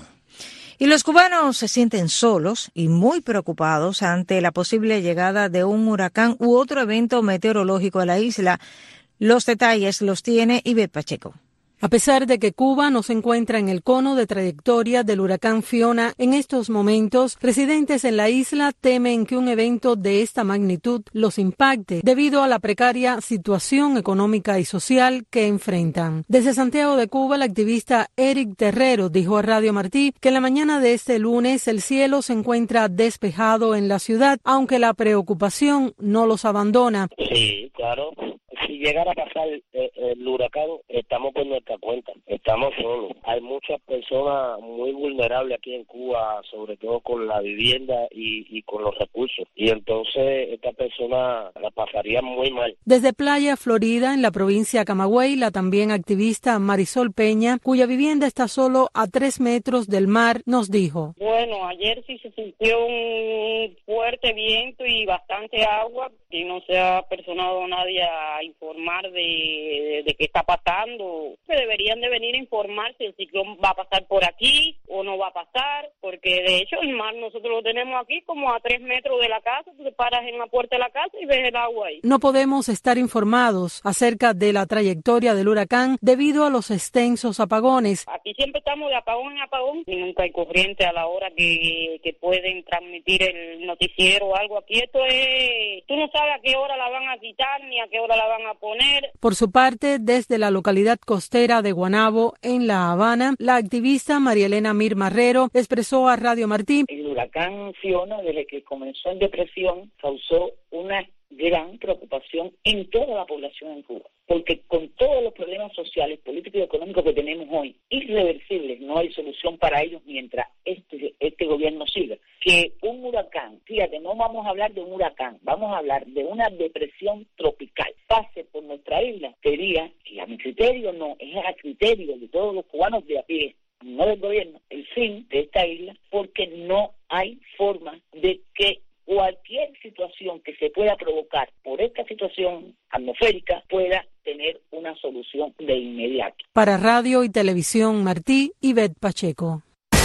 Y los cubanos se sienten solos y muy preocupados ante la posible llegada de un huracán u otro evento meteorológico a la isla. Los detalles los tiene Ivette Pacheco. A pesar de que Cuba no se encuentra en el cono de trayectoria del huracán Fiona en estos momentos, residentes en la isla temen que un evento de esta magnitud los impacte debido a la precaria situación económica y social que enfrentan. Desde Santiago de Cuba, el activista Eric Terrero dijo a Radio Martí que en la mañana de este lunes el cielo se encuentra despejado en la ciudad, aunque la preocupación no los abandona. Sí, claro. Si llegara a pasar eh, el huracán, estamos por nuestra cuenta, estamos solos. Hay muchas personas muy vulnerables aquí en Cuba, sobre todo con la vivienda y, y con los recursos. Y entonces esta persona la pasaría muy mal. Desde Playa Florida, en la provincia Camagüey, la también activista Marisol Peña, cuya vivienda está solo a tres metros del mar, nos dijo. Bueno, ayer sí se sintió un fuerte viento y bastante agua y no se ha personado nadie a informar de, de, de qué está pasando. Se deberían de venir a informar si el ciclón va a pasar por aquí o no va a pasar, porque de hecho el mar nosotros lo tenemos aquí como a tres metros de la casa. Tú te paras en la puerta de la casa y ves el agua ahí. No podemos estar informados acerca de la trayectoria del huracán debido a los extensos apagones. Aquí siempre estamos de apagón en apagón y nunca hay corriente a la hora que, que pueden transmitir el noticiero o algo. Aquí esto es, tú no sabes a qué hora la van a quitar ni a qué hora la van a poner. Por su parte, desde la localidad costera de Guanabo, en La Habana, la activista María Elena Mir Marrero expresó a Radio Martí. El huracán Fiona, desde que comenzó en depresión, causó una gran preocupación en toda la población en Cuba, porque con todos los problemas sociales, políticos y económicos que tenemos hoy, irreversibles, no hay solución para ellos mientras este, este gobierno siga. Que un huracán, fíjate, no vamos a hablar de un huracán, vamos a hablar de una depresión tropical, pase por nuestra isla, sería, y a mi criterio no, es a criterio de todos los cubanos de a pie, no del gobierno, el fin de esta isla, porque no hay forma de que cualquier situación que se pueda provocar por esta situación atmosférica pueda tener una solución de inmediato. Para Radio y Televisión Martí, Ivette Pacheco.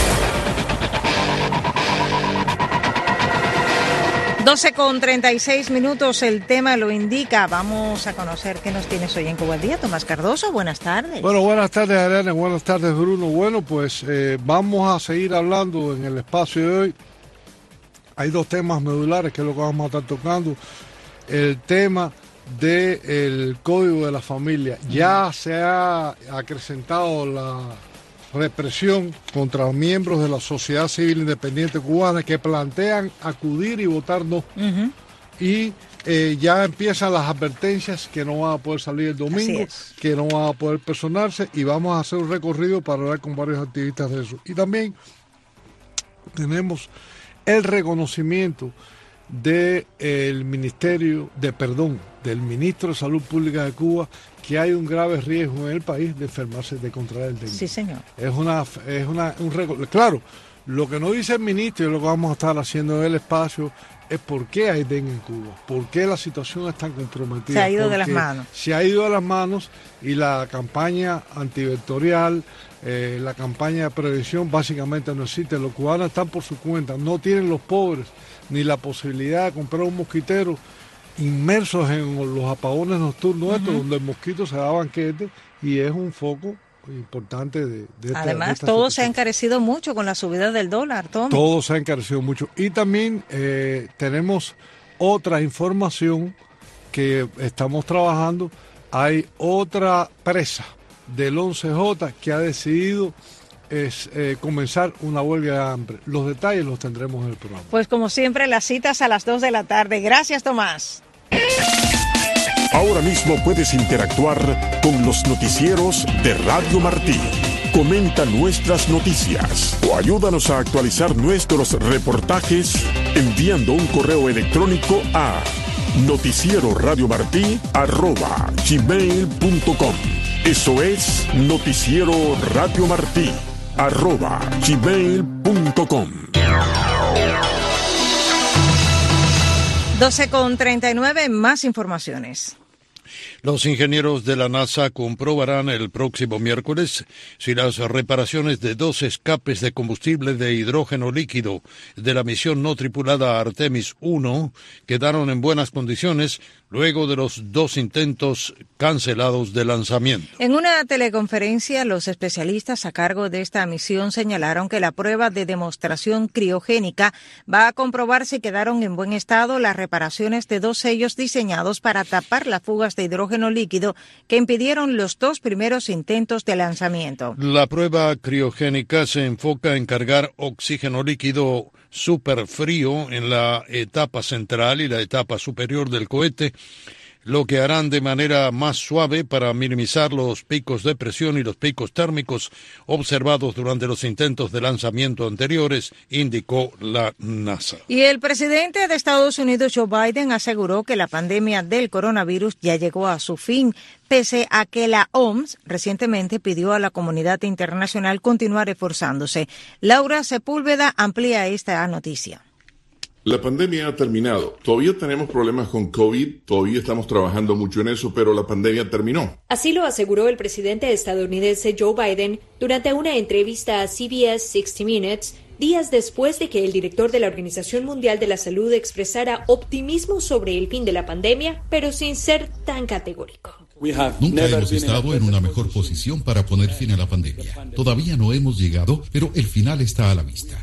doce con treinta y seis minutos, el tema lo indica. Vamos a conocer qué nos tienes hoy en Cuba al Día. Tomás Cardoso, buenas tardes. Bueno, buenas tardes, Ariana, buenas tardes, Bruno. Bueno, pues eh, vamos a seguir hablando en el espacio de hoy. Hay dos temas medulares que es lo que vamos a estar tocando. El tema del Código de la Familia. Ya se ha acrecentado la represión contra miembros de la sociedad civil independiente cubana que plantean acudir y votar no. Uh-huh. Y eh, ya empiezan las advertencias que no van a poder salir el domingo, que no van a poder personarse, y vamos a hacer un recorrido para hablar con varios activistas de eso. Y también tenemos el reconocimiento del de Ministerio de Perdón, del Ministro de Salud Pública de Cuba, que hay un grave riesgo en el país de enfermarse, de contraer el dengue. Sí, señor. Es una, es una, un récord. Claro, Lo que nos dice el ministro y lo que vamos a estar haciendo en el espacio es por qué hay dengue en Cuba, por qué la situación es tan comprometida. Se ha ido Porque de las manos. Se ha ido de las manos y la campaña antivectorial, eh, la campaña de prevención básicamente no existe. Los cubanos están por su cuenta, no tienen los pobres ni la posibilidad de comprar un mosquitero, inmersos en los apagones nocturnos, uh-huh. estos, donde el mosquito se da banquete y es un foco importante de, de esta, Además, de esta todo situación. se ha encarecido mucho con la subida del dólar, Tommy. Todo se ha encarecido mucho. Y también eh, tenemos otra información que estamos trabajando. Hay otra presa del once J que ha decidido es, eh, comenzar una huelga de hambre. Los detalles los tendremos en el programa. Pues como siempre, las citas a las dos de la tarde. Gracias, Tomás. Ahora mismo puedes interactuar con los noticieros de Radio Martí. Comenta nuestras noticias o ayúdanos a actualizar nuestros reportajes enviando un correo electrónico a noticieroradiomartí arroba gmail punto com. Eso es Noticiero Radio Martí arroba gmail punto com. doce con treinta y nueve, más informaciones. Los ingenieros de la NASA comprobarán el próximo miércoles si las reparaciones de dos escapes de combustible de hidrógeno líquido de la misión no tripulada Artemis uno quedaron en buenas condiciones luego de los dos intentos cancelados de lanzamiento. En una teleconferencia, los especialistas a cargo de esta misión señalaron que la prueba de demostración criogénica va a comprobar si quedaron en buen estado las reparaciones de dos sellos diseñados para tapar las fugas de hidrógeno líquido que impidieron los dos primeros intentos de lanzamiento. La prueba criogénica se enfoca en cargar oxígeno líquido superfrío en la etapa central y la etapa superior del cohete, lo que harán de manera más suave para minimizar los picos de presión y los picos térmicos observados durante los intentos de lanzamiento anteriores, indicó la NASA. Y el presidente de Estados Unidos, Joe Biden, aseguró que la pandemia del coronavirus ya llegó a su fin, pese a que la O M S recientemente pidió a la comunidad internacional continuar esforzándose. Laura Sepúlveda amplía esta noticia. La pandemia ha terminado. Todavía tenemos problemas con COVID, todavía estamos trabajando mucho en eso, pero la pandemia terminó. Así lo aseguró el presidente estadounidense Joe Biden durante una entrevista a C B S sesenta Minutes, días después de que el director de la Organización Mundial de la Salud expresara optimismo sobre el fin de la pandemia, pero sin ser tan categórico. Nunca hemos estado en una mejor posición para poner fin a la pandemia. Todavía no hemos llegado, pero el final está a la vista.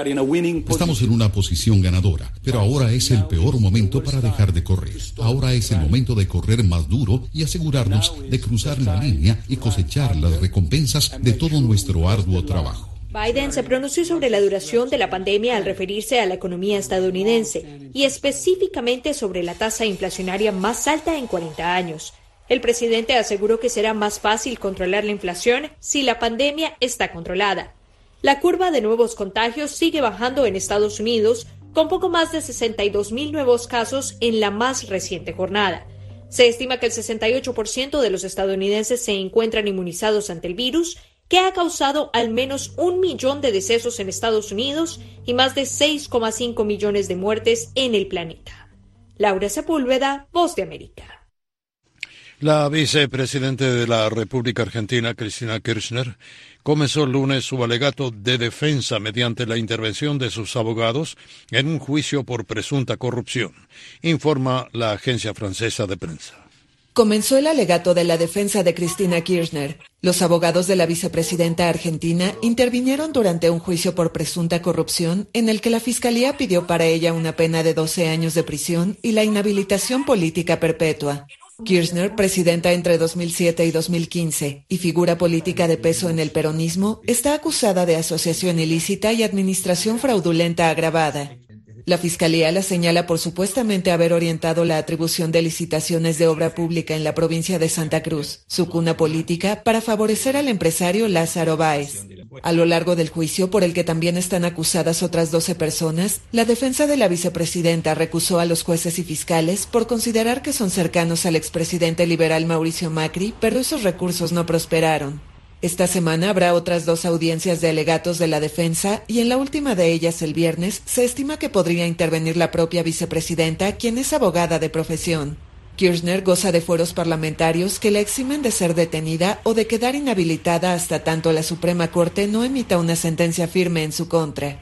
Estamos en una posición ganadora, pero ahora es el peor momento para dejar de correr. Ahora es el momento de correr más duro y asegurarnos de cruzar la línea y cosechar las recompensas de todo nuestro arduo trabajo. Biden se pronunció sobre la duración de la pandemia al referirse a la economía estadounidense y específicamente sobre la tasa inflacionaria más alta en cuarenta años. El presidente aseguró que será más fácil controlar la inflación si la pandemia está controlada. La curva de nuevos contagios sigue bajando en Estados Unidos, con poco más de sesenta y dos mil nuevos casos en la más reciente jornada. Se estima que el sesenta y ocho por ciento de los estadounidenses se encuentran inmunizados ante el virus, que ha causado al menos un millón de decesos en Estados Unidos y más de seis coma cinco millones de muertes en el planeta. Laura Sepúlveda, Voz de América. La vicepresidenta de la República Argentina, Cristina Kirchner, comenzó el lunes su alegato de defensa mediante la intervención de sus abogados en un juicio por presunta corrupción, informa la agencia francesa de prensa. Comenzó el alegato de la defensa de Cristina Kirchner. Los abogados de la vicepresidenta argentina intervinieron durante un juicio por presunta corrupción en el que la Fiscalía pidió para ella una pena de doce años de prisión y la inhabilitación política perpetua. Kirchner, presidenta entre dos mil siete y dos mil quince y figura política de peso en el peronismo, está acusada de asociación ilícita y administración fraudulenta agravada. La Fiscalía la señala por supuestamente haber orientado la atribución de licitaciones de obra pública en la provincia de Santa Cruz, su cuna política, para favorecer al empresario Lázaro Báez. A lo largo del juicio, por el que también están acusadas otras doce personas, la defensa de la vicepresidenta recusó a los jueces y fiscales por considerar que son cercanos al expresidente liberal Mauricio Macri, pero esos recursos no prosperaron. Esta semana habrá otras dos audiencias de alegatos de la defensa y en la última de ellas el viernes se estima que podría intervenir la propia vicepresidenta, quien es abogada de profesión. Kirchner goza de fueros parlamentarios que la eximen de ser detenida o de quedar inhabilitada hasta tanto la Suprema Corte no emita una sentencia firme en su contra.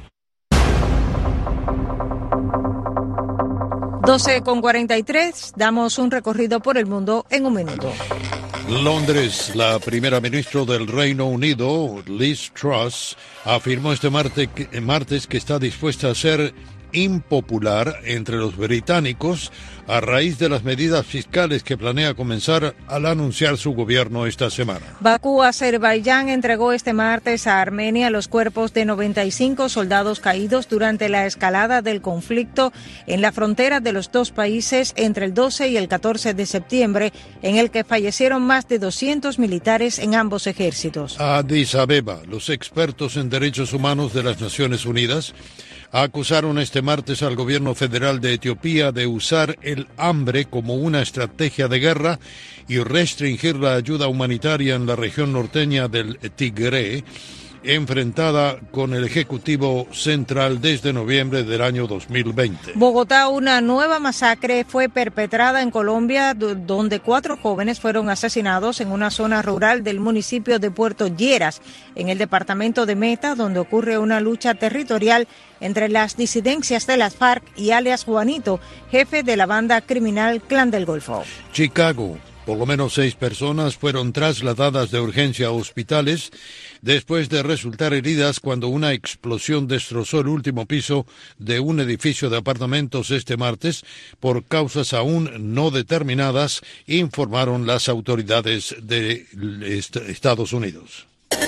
doce con cuarenta y tres, damos un recorrido por el mundo en un minuto. Londres, la primera ministra del Reino Unido, Liz Truss, afirmó este martes que, martes que está dispuesta a ser impopular entre los británicos a raíz de las medidas fiscales que planea comenzar al anunciar su gobierno esta semana. Bakú, Azerbaiyán, entregó este martes a Armenia los cuerpos de noventa y cinco soldados caídos durante la escalada del conflicto en la frontera de los dos países entre el doce y el catorce de septiembre, en el que fallecieron más de doscientos militares en ambos ejércitos. Addis Abeba, los expertos en derechos humanos de las Naciones Unidas acusaron este martes al gobierno federal de Etiopía de usar el hambre como una estrategia de guerra y restringir la ayuda humanitaria en la región norteña del Tigré, enfrentada con el Ejecutivo Central desde noviembre del año dos mil veinte. Bogotá, una nueva masacre fue perpetrada en Colombia, donde cuatro jóvenes fueron asesinados en una zona rural del municipio de Puerto Lleras, en el departamento de Meta, donde ocurre una lucha territorial entre las disidencias de las FARC y alias Juanito, jefe de la banda criminal Clan del Golfo. Chicago. Por lo menos seis personas fueron trasladadas de urgencia a hospitales después de resultar heridas cuando una explosión destrozó el último piso de un edificio de apartamentos este martes por causas aún no determinadas, informaron las autoridades de Estados Unidos.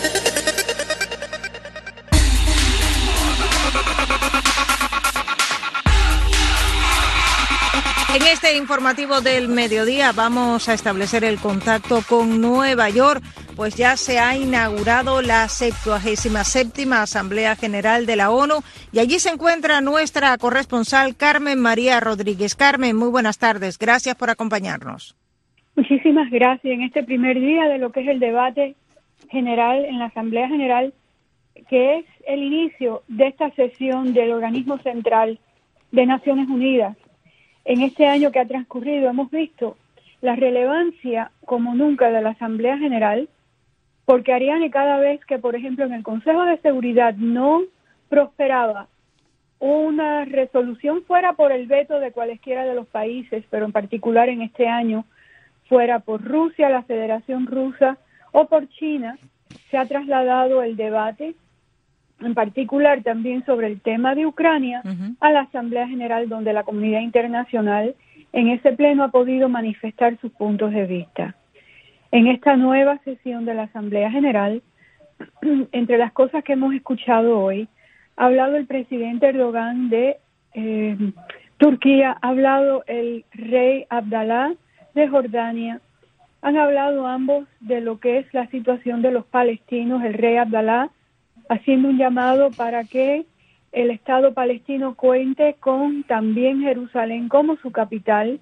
En este informativo del mediodía vamos a establecer el contacto con Nueva York, pues ya se ha inaugurado la septuagésima séptima Asamblea General de la ONU y allí se encuentra nuestra corresponsal Carmen María Rodríguez. Carmen, muy buenas tardes. Gracias por acompañarnos. Muchísimas gracias. En este primer día de lo que es el debate general en la Asamblea General, que es el inicio de esta sesión del organismo central de Naciones Unidas. En este año que ha transcurrido hemos visto la relevancia como nunca de la Asamblea General, porque Ariane, cada vez que, por ejemplo, en el Consejo de Seguridad no prosperaba una resolución, fuera por el veto de cualesquiera de los países, pero en particular en este año, fuera por Rusia, la Federación Rusa o por China, se ha trasladado el debate, en particular también sobre el tema de Ucrania, uh-huh. a la Asamblea General, donde la comunidad internacional en ese pleno ha podido manifestar sus puntos de vista. En esta nueva sesión de la Asamblea General, entre las cosas que hemos escuchado hoy, ha hablado el presidente Erdogan de eh, Turquía, ha hablado el rey Abdalá de Jordania, han hablado ambos de lo que es la situación de los palestinos, el rey Abdalá haciendo un llamado para que el Estado palestino cuente con también Jerusalén como su capital,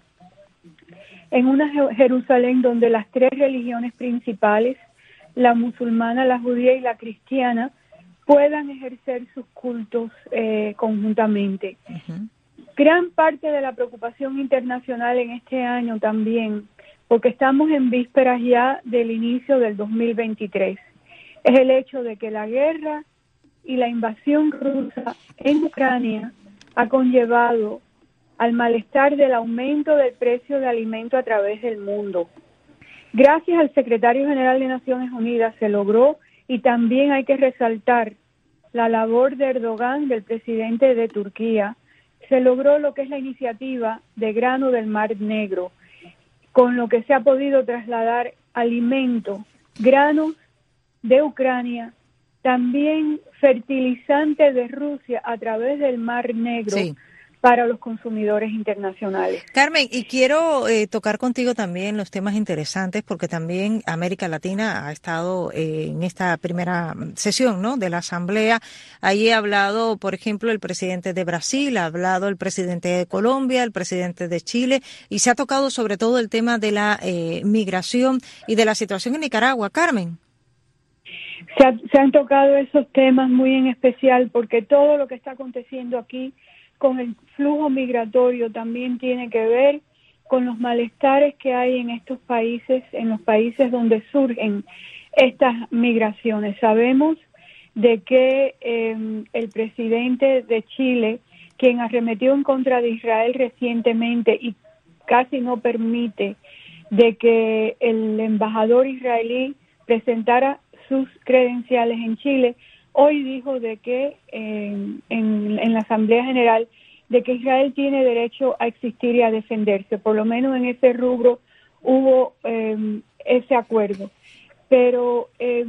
en una Jerusalén donde las tres religiones principales, la musulmana, la judía y la cristiana, puedan ejercer sus cultos eh, conjuntamente. Uh-huh. Gran parte de la preocupación internacional en este año también, porque estamos en vísperas ya del inicio del dos mil veintitrés, es el hecho de que la guerra y la invasión rusa en Ucrania ha conllevado al malestar del aumento del precio de alimentos a través del mundo. Gracias al secretario general de Naciones Unidas se logró, y también hay que resaltar la labor de Erdogan, del presidente de Turquía, se logró lo que es la iniciativa de grano del Mar Negro, con lo que se ha podido trasladar alimento, granos de Ucrania, también fertilizantes de Rusia a través del Mar Negro, sí, para los consumidores internacionales. Carmen, y quiero eh, tocar contigo también los temas interesantes, porque también América Latina ha estado eh, en esta primera sesión, ¿no?, de la Asamblea. Ahí ha hablado, por ejemplo, el presidente de Brasil, ha hablado el presidente de Colombia, el presidente de Chile, y se ha tocado sobre todo el tema de la eh, migración y de la situación en Nicaragua. Carmen. Se, ha, se han tocado esos temas muy en especial porque todo lo que está aconteciendo aquí con el flujo migratorio también tiene que ver con los malestares que hay en estos países, en los países donde surgen estas migraciones. Sabemos de que eh, el presidente de Chile, quien arremetió en contra de Israel recientemente y casi no permite de que el embajador israelí presentara sus credenciales en Chile, hoy dijo de que eh, en, en la Asamblea General de que Israel tiene derecho a existir y a defenderse, por lo menos en ese rubro hubo eh, ese acuerdo. Pero eh,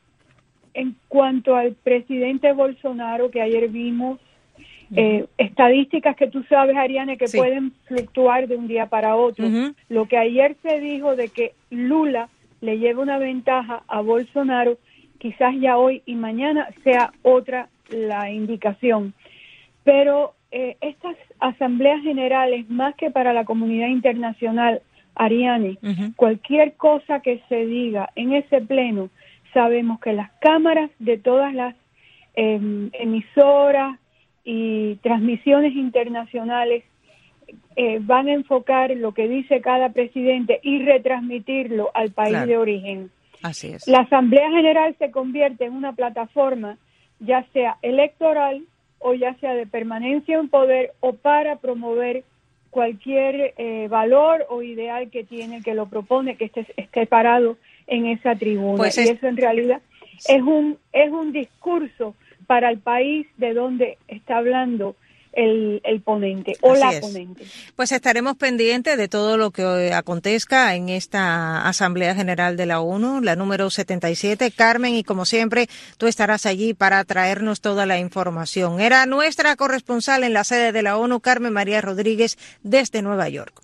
en cuanto al presidente Bolsonaro, que ayer vimos eh, estadísticas que tú sabes, Ariane, que sí. pueden fluctuar de un día para otro. Uh-huh. Lo que ayer se dijo de que Lula le lleva una ventaja a Bolsonaro, quizás ya hoy y mañana sea otra la indicación. Pero eh, estas asambleas generales, más que para la comunidad internacional, Ariane, uh-huh. cualquier cosa que se diga en ese pleno, sabemos que las cámaras de todas las eh, emisoras y transmisiones internacionales eh, van a enfocar lo que dice cada presidente y retransmitirlo al país claro. de origen. Así es. La Asamblea General se convierte en una plataforma, ya sea electoral o ya sea de permanencia en poder o para promover cualquier eh, valor o ideal que tiene el que lo propone, que esté, esté parado en esa tribuna. Pues es... Y eso en realidad es un es un discurso para el país de donde está hablando el, el ponente o Así la es. ponente. Pues estaremos pendientes de todo lo que acontezca en esta Asamblea General de la ONU, la número setenta y siete. Carmen, y como siempre, tú estarás allí para traernos toda la información. Era nuestra corresponsal en la sede de la ONU, Carmen María Rodríguez, desde Nueva York.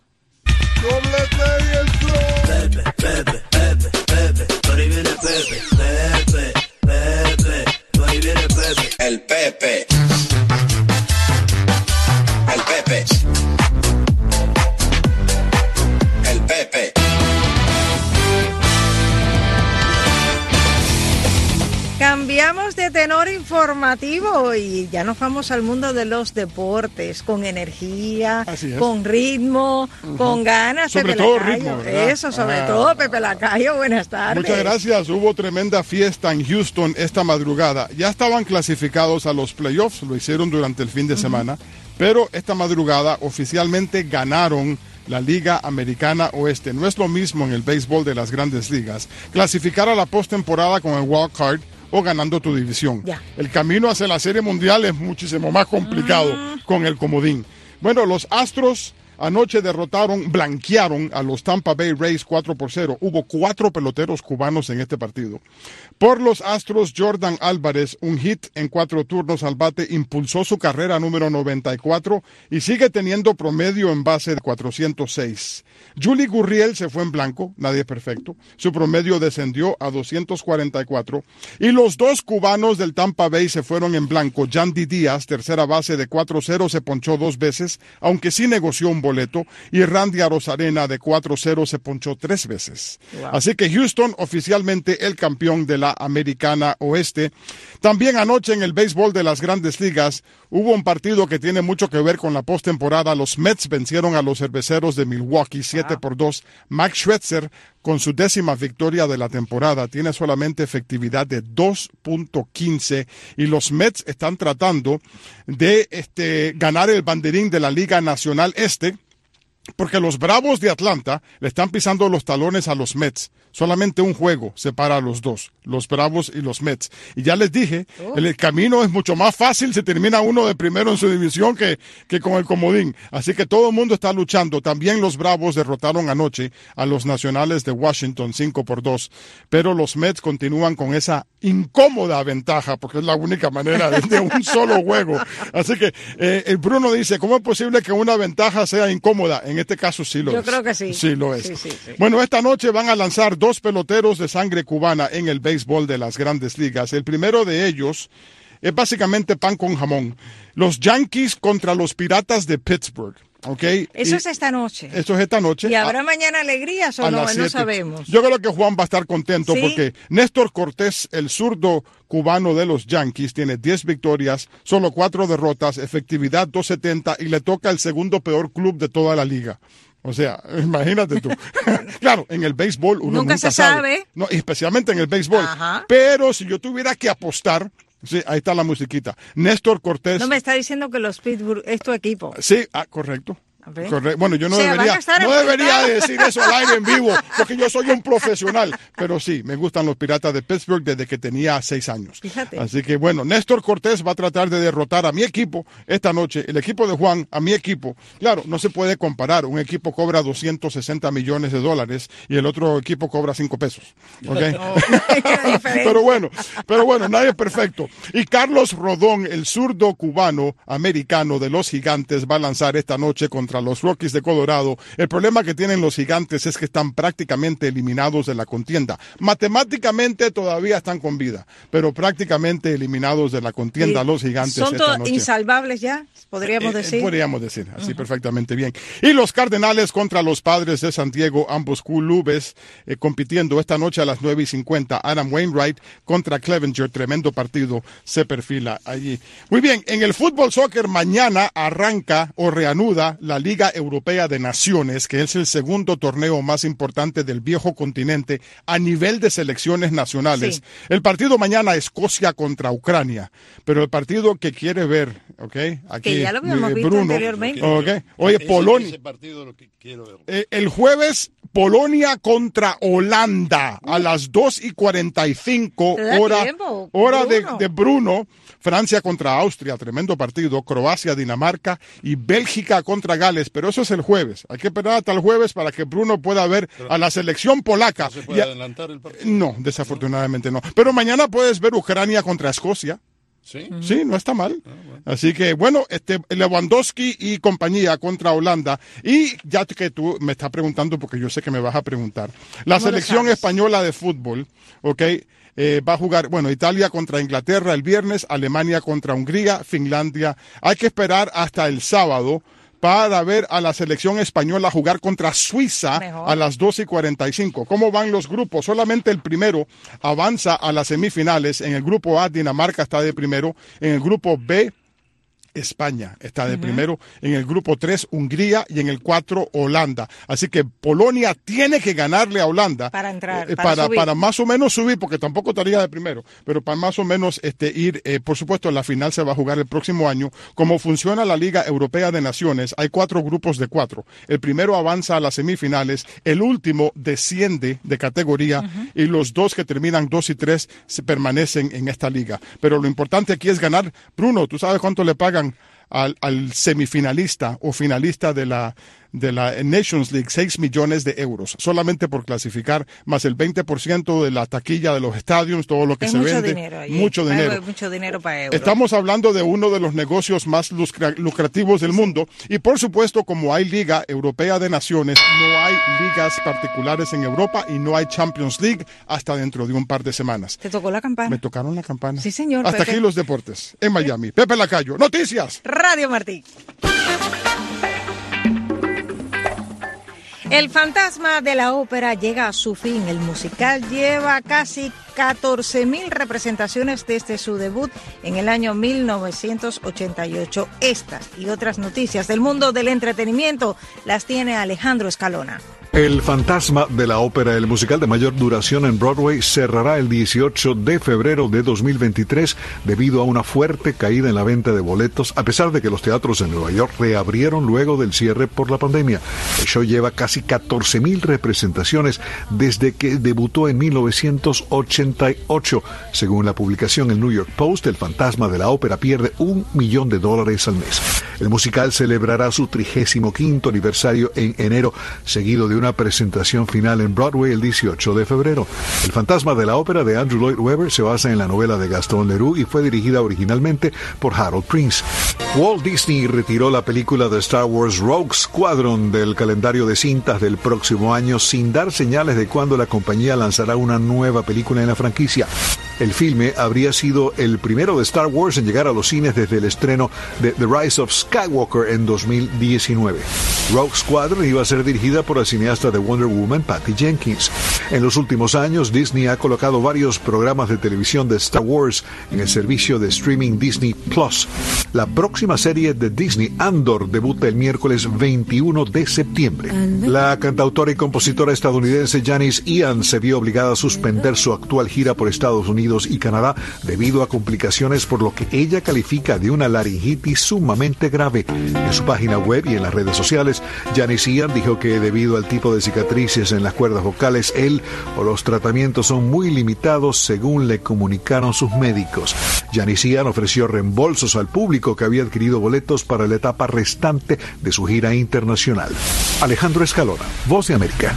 Pepe, Pepe, Pepe, Pepe, por ahí viene Pepe, Pepe, Pepe, por ahí viene Pepe. El Pepe. El Pepe. El Pepe. Cambiamos de tenor informativo y ya nos vamos al mundo de los deportes, con energía, con ritmo, uh-huh. con ganas. Sobre Pepe todo Lacayo. ritmo, ¿verdad? Eso, sobre ah. todo, Pepe Lacayo, buenas tardes. Muchas gracias. Hubo tremenda fiesta en Houston esta madrugada. Ya estaban clasificados a los playoffs, lo hicieron durante el fin de uh-huh. semana, pero esta madrugada oficialmente ganaron la Liga Americana Oeste. No es lo mismo en el béisbol de las grandes ligas clasificar a la postemporada con el wild card o ganando tu división. Ya. El camino hacia la Serie Mundial es muchísimo más complicado mm. con el comodín. Bueno, los Astros anoche derrotaron, blanquearon a los Tampa Bay Rays cuatro por cero. Hubo cuatro peloteros cubanos en este partido. Por los Astros, Jordan Álvarez, un hit en cuatro turnos al bate, impulsó su carrera número noventa y cuatro y sigue teniendo promedio en base de cuatrocientos seis. Yuli Gurriel se fue en blanco, nadie es perfecto. Su promedio descendió a doscientos cuarenta y cuatro. Y los dos cubanos del Tampa Bay se fueron en blanco. Yandy Díaz, tercera base de cuatro cero, se ponchó dos veces, aunque sí negoció un boleto. Y Randy Arozarena, de cuatro cero, se ponchó tres veces. Wow. Así que Houston, oficialmente el campeón de la Americana Oeste. También anoche en el béisbol de las grandes ligas hubo un partido que tiene mucho que ver con la postemporada. Los Mets vencieron a los Cerveceros de Milwaukee siete por dos. Max Scherzer, con su décima victoria de la temporada, tiene solamente efectividad de dos punto quince y los Mets están tratando de este, ganar el banderín de la Liga Nacional Este, porque los Bravos de Atlanta le están pisando los talones a los Mets. Solamente un juego separa a los dos, los Bravos y los Mets. Y ya les dije, oh. el camino es mucho más fácil si termina uno de primero en su división que, que con el comodín. Así que todo el mundo está luchando. También los Bravos derrotaron anoche a los Nacionales de Washington cinco por dos. Pero los Mets continúan con esa incómoda ventaja, porque es la única manera de, de un solo juego. Así que eh, el Bruno dice, ¿cómo es posible que una ventaja sea incómoda? En este caso sí lo Yo es. Yo creo que sí. Sí lo es. Sí, sí, sí. Bueno, esta noche van a lanzar dos peloteros de sangre cubana en el béisbol de las grandes ligas. El primero de ellos es básicamente pan con jamón. Los Yankees contra los Piratas de Pittsburgh. Okay, eso es esta noche. Eso es esta noche. ¿Y habrá a, mañana alegrías o no? No sabemos. Yo creo que Juan va a estar contento ¿Sí? porque Néstor Cortés, el zurdo cubano de los Yankees, tiene diez victorias, solo cuatro derrotas, efectividad dos setenta y le toca el segundo peor club de toda la liga. O sea, imagínate tú. Claro, en el béisbol uno nunca, nunca se sabe. sabe. No, especialmente en el béisbol. Ajá. Pero si yo tuviera que apostar, sí, ahí está la musiquita. Néstor Cortés. No me está diciendo que los Pittsburgh es tu equipo. Sí, ah, correcto. Correcto. Bueno, yo no o sea, debería, no debería decir eso al aire en vivo, porque yo soy un profesional. Pero sí, me gustan los Piratas de Pittsburgh desde que tenía seis años. Fíjate. Así que bueno, Néstor Cortés va a tratar de derrotar a mi equipo esta noche, el equipo de Juan, a mi equipo. Claro, no se puede comparar. Un equipo cobra doscientos sesenta millones de dólares y el otro equipo cobra cinco pesos. ¿Okay? No, pero bueno, pero bueno, nadie es perfecto. Y Carlos Rodón, el zurdo cubano americano de los Gigantes, va a lanzar esta noche contra los Rockies de Colorado. El problema que tienen los Gigantes es que están prácticamente eliminados de la contienda. Matemáticamente todavía están con vida, pero prácticamente eliminados de la contienda los Gigantes. ¿Son esta noche. insalvables ya? Podríamos Eh, decir. eh, podríamos decir, así uh-huh. perfectamente bien. Y los Cardenales contra los Padres de San Diego, ambos clubes eh, compitiendo esta noche a las nueve y cincuenta. Adam Wainwright contra Clevenger, tremendo partido se perfila allí. Muy bien, en el fútbol soccer mañana arranca o reanuda la Liga Europea de Naciones, que es el segundo torneo más importante del viejo continente a nivel de selecciones nacionales. Sí. El partido mañana Escocia contra Ucrania, pero el partido que quiere ver, ¿ok? Aquí, que ya lo habíamos visto Bruno, anteriormente. Okay. Oye, Polonia. Ese partido lo que quiero ver. Eh, el jueves, Polonia contra Holanda a las dos y cuarenta y cinco hora, tiempo, hora de, Bruno. de Bruno. Francia contra Austria, tremendo partido. Croacia, Dinamarca y Bélgica contra Gales, pero eso es el jueves. Hay que esperar hasta el jueves para que Bruno pueda ver pero, a la selección polaca. ¿No se puede a... adelantar el partido? No, desafortunadamente no. Pero mañana puedes ver Ucrania contra Escocia. Sí, sí, no está mal. Ah, bueno. Así que, bueno, este Lewandowski y compañía contra Holanda. Y ya que tú me estás preguntando, porque yo sé que me vas a preguntar, la selección española de fútbol, ¿ok? Eh, va a jugar, bueno, Italia contra Inglaterra el viernes, Alemania contra Hungría, Finlandia. Hay que esperar hasta el sábado para ver a la selección española jugar contra Suiza Mejor. a las doce y cuarenta y cinco. ¿Cómo van los grupos? Solamente el primero avanza a las semifinales. En el grupo A, Dinamarca está de primero. En el grupo B, España está de uh-huh. primero, en el grupo tres Hungría y en el cuatro Holanda. Así que Polonia tiene que ganarle a Holanda para entrar, eh, para, para, subir. para más o menos subir, porque tampoco estaría de primero, pero para más o menos este ir, eh, por supuesto la final se va a jugar el próximo año. Como funciona la Liga Europea de Naciones, hay cuatro grupos de cuatro. El primero avanza a las semifinales, el último desciende de categoría uh-huh. y los dos que terminan dos y tres se permanecen en esta liga. Pero lo importante aquí es ganar. Bruno, ¿tú sabes cuánto le pagan Al, al semifinalista o finalista de la de la Nations League? Seis millones de euros solamente por clasificar, más el veinte por ciento de la taquilla de los estadios, todo lo que es se mucho vende. Dinero allí. Mucho dinero. Hay mucho dinero para euros. Estamos hablando de uno de los negocios más lucra- lucrativos del mundo y por supuesto, como hay Liga Europea de Naciones, no hay ligas particulares en Europa y no hay Champions League hasta dentro de un par de semanas. ¿Te tocó la campana? Me tocaron la campana. Sí, señor. Hasta Pepe. aquí los deportes en Miami. Pepe Lacayo, noticias. Radio Martí. El fantasma de la ópera llega a su fin. El musical lleva casi catorce mil representaciones desde su debut en el año mil novecientos ochenta y ocho. Estas y otras noticias del mundo del entretenimiento las tiene Alejandro Escalona. El fantasma de la ópera, el musical de mayor duración en Broadway, cerrará el dieciocho de febrero de dos mil veintitrés debido a una fuerte caída en la venta de boletos, a pesar de que los teatros en Nueva York reabrieron luego del cierre por la pandemia. El show lleva casi catorce mil representaciones desde que debutó en mil novecientos ochenta y ocho. Según la publicación El New York Post, el fantasma de la ópera pierde un millón de dólares al mes. El musical celebrará su trigésimo quinto aniversario en enero, seguido de una presentación final en Broadway el dieciocho de febrero. El fantasma de la ópera de Andrew Lloyd Webber se basa en la novela de Gaston Leroux y fue dirigida originalmente por Harold Prince. Walt Disney retiró la película de Star Wars Rogue Squadron del calendario de cintas del próximo año sin dar señales de cuándo la compañía lanzará una nueva película en la franquicia. El filme habría sido el primero de Star Wars en llegar a los cines desde el estreno de The Rise of Skywalker en dos mil diecinueve. Rogue Squadron iba a ser dirigida por la cineasta de Wonder Woman, Patty Jenkins. En los últimos años, Disney ha colocado varios programas de televisión de Star Wars en el servicio de streaming Disney Plus. La próxima serie de Disney, Andor, debuta el miércoles veintiuno de septiembre. La cantautora y compositora estadounidense Janis Ian se vio obligada a suspender su actual gira por Estados Unidos y Canadá debido a complicaciones por lo que ella califica de una laringitis sumamente grave. En su página web y en las redes sociales, Janis Ian dijo que debido al tipo de cicatrices en las cuerdas vocales, él o los tratamientos son muy limitados según le comunicaron sus médicos. Janis Ian ofreció reembolsos al público que había adquirido boletos para la etapa restante de su gira internacional. Alejandro Escalona, Voz de América.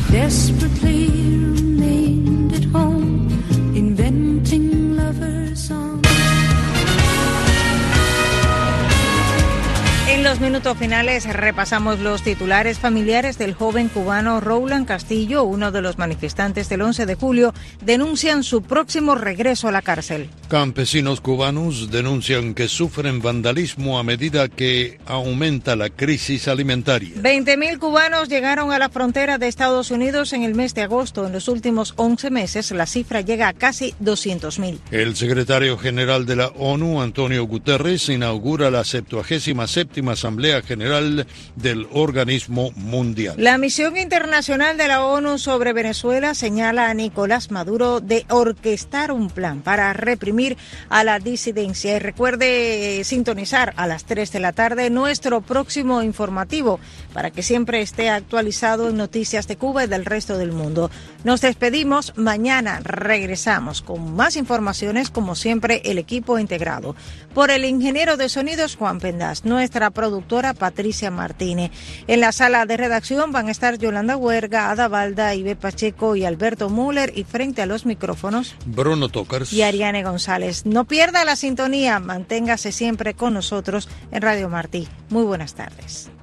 En los minutos finales repasamos los titulares. Familiares del joven cubano Rowland Castillo, uno de los manifestantes del once de julio, denuncian su próximo regreso a la cárcel. Campesinos cubanos denuncian que sufren vandalismo a medida que aumenta la crisis alimentaria. veinte mil cubanos llegaron a la frontera de Estados Unidos en el mes de agosto. En los últimos once meses, la cifra llega a casi doscientos mil. El secretario general de la ONU, Antonio Guterres, inaugura la septuagésima séptima Asamblea General del Organismo Mundial. La misión internacional de la ONU sobre Venezuela señala a Nicolás Maduro de orquestar un plan para reprimir a la disidencia. Y recuerde sintonizar a las tres de la tarde nuestro próximo informativo para que siempre esté actualizado en noticias de Cuba y del resto del mundo. Nos despedimos. Mañana regresamos con más informaciones, como siempre, el equipo integrado por el ingeniero de sonidos Juan Pendas, nuestra productora Patricia Martínez. En la sala de redacción van a estar Yolanda Huerga, Ada Balda, Ibe Pacheco y Alberto Müller, y frente a los micrófonos Bruno Tokars y Ariane González. No pierda la sintonía, manténgase siempre con nosotros en Radio Martí. Muy buenas tardes.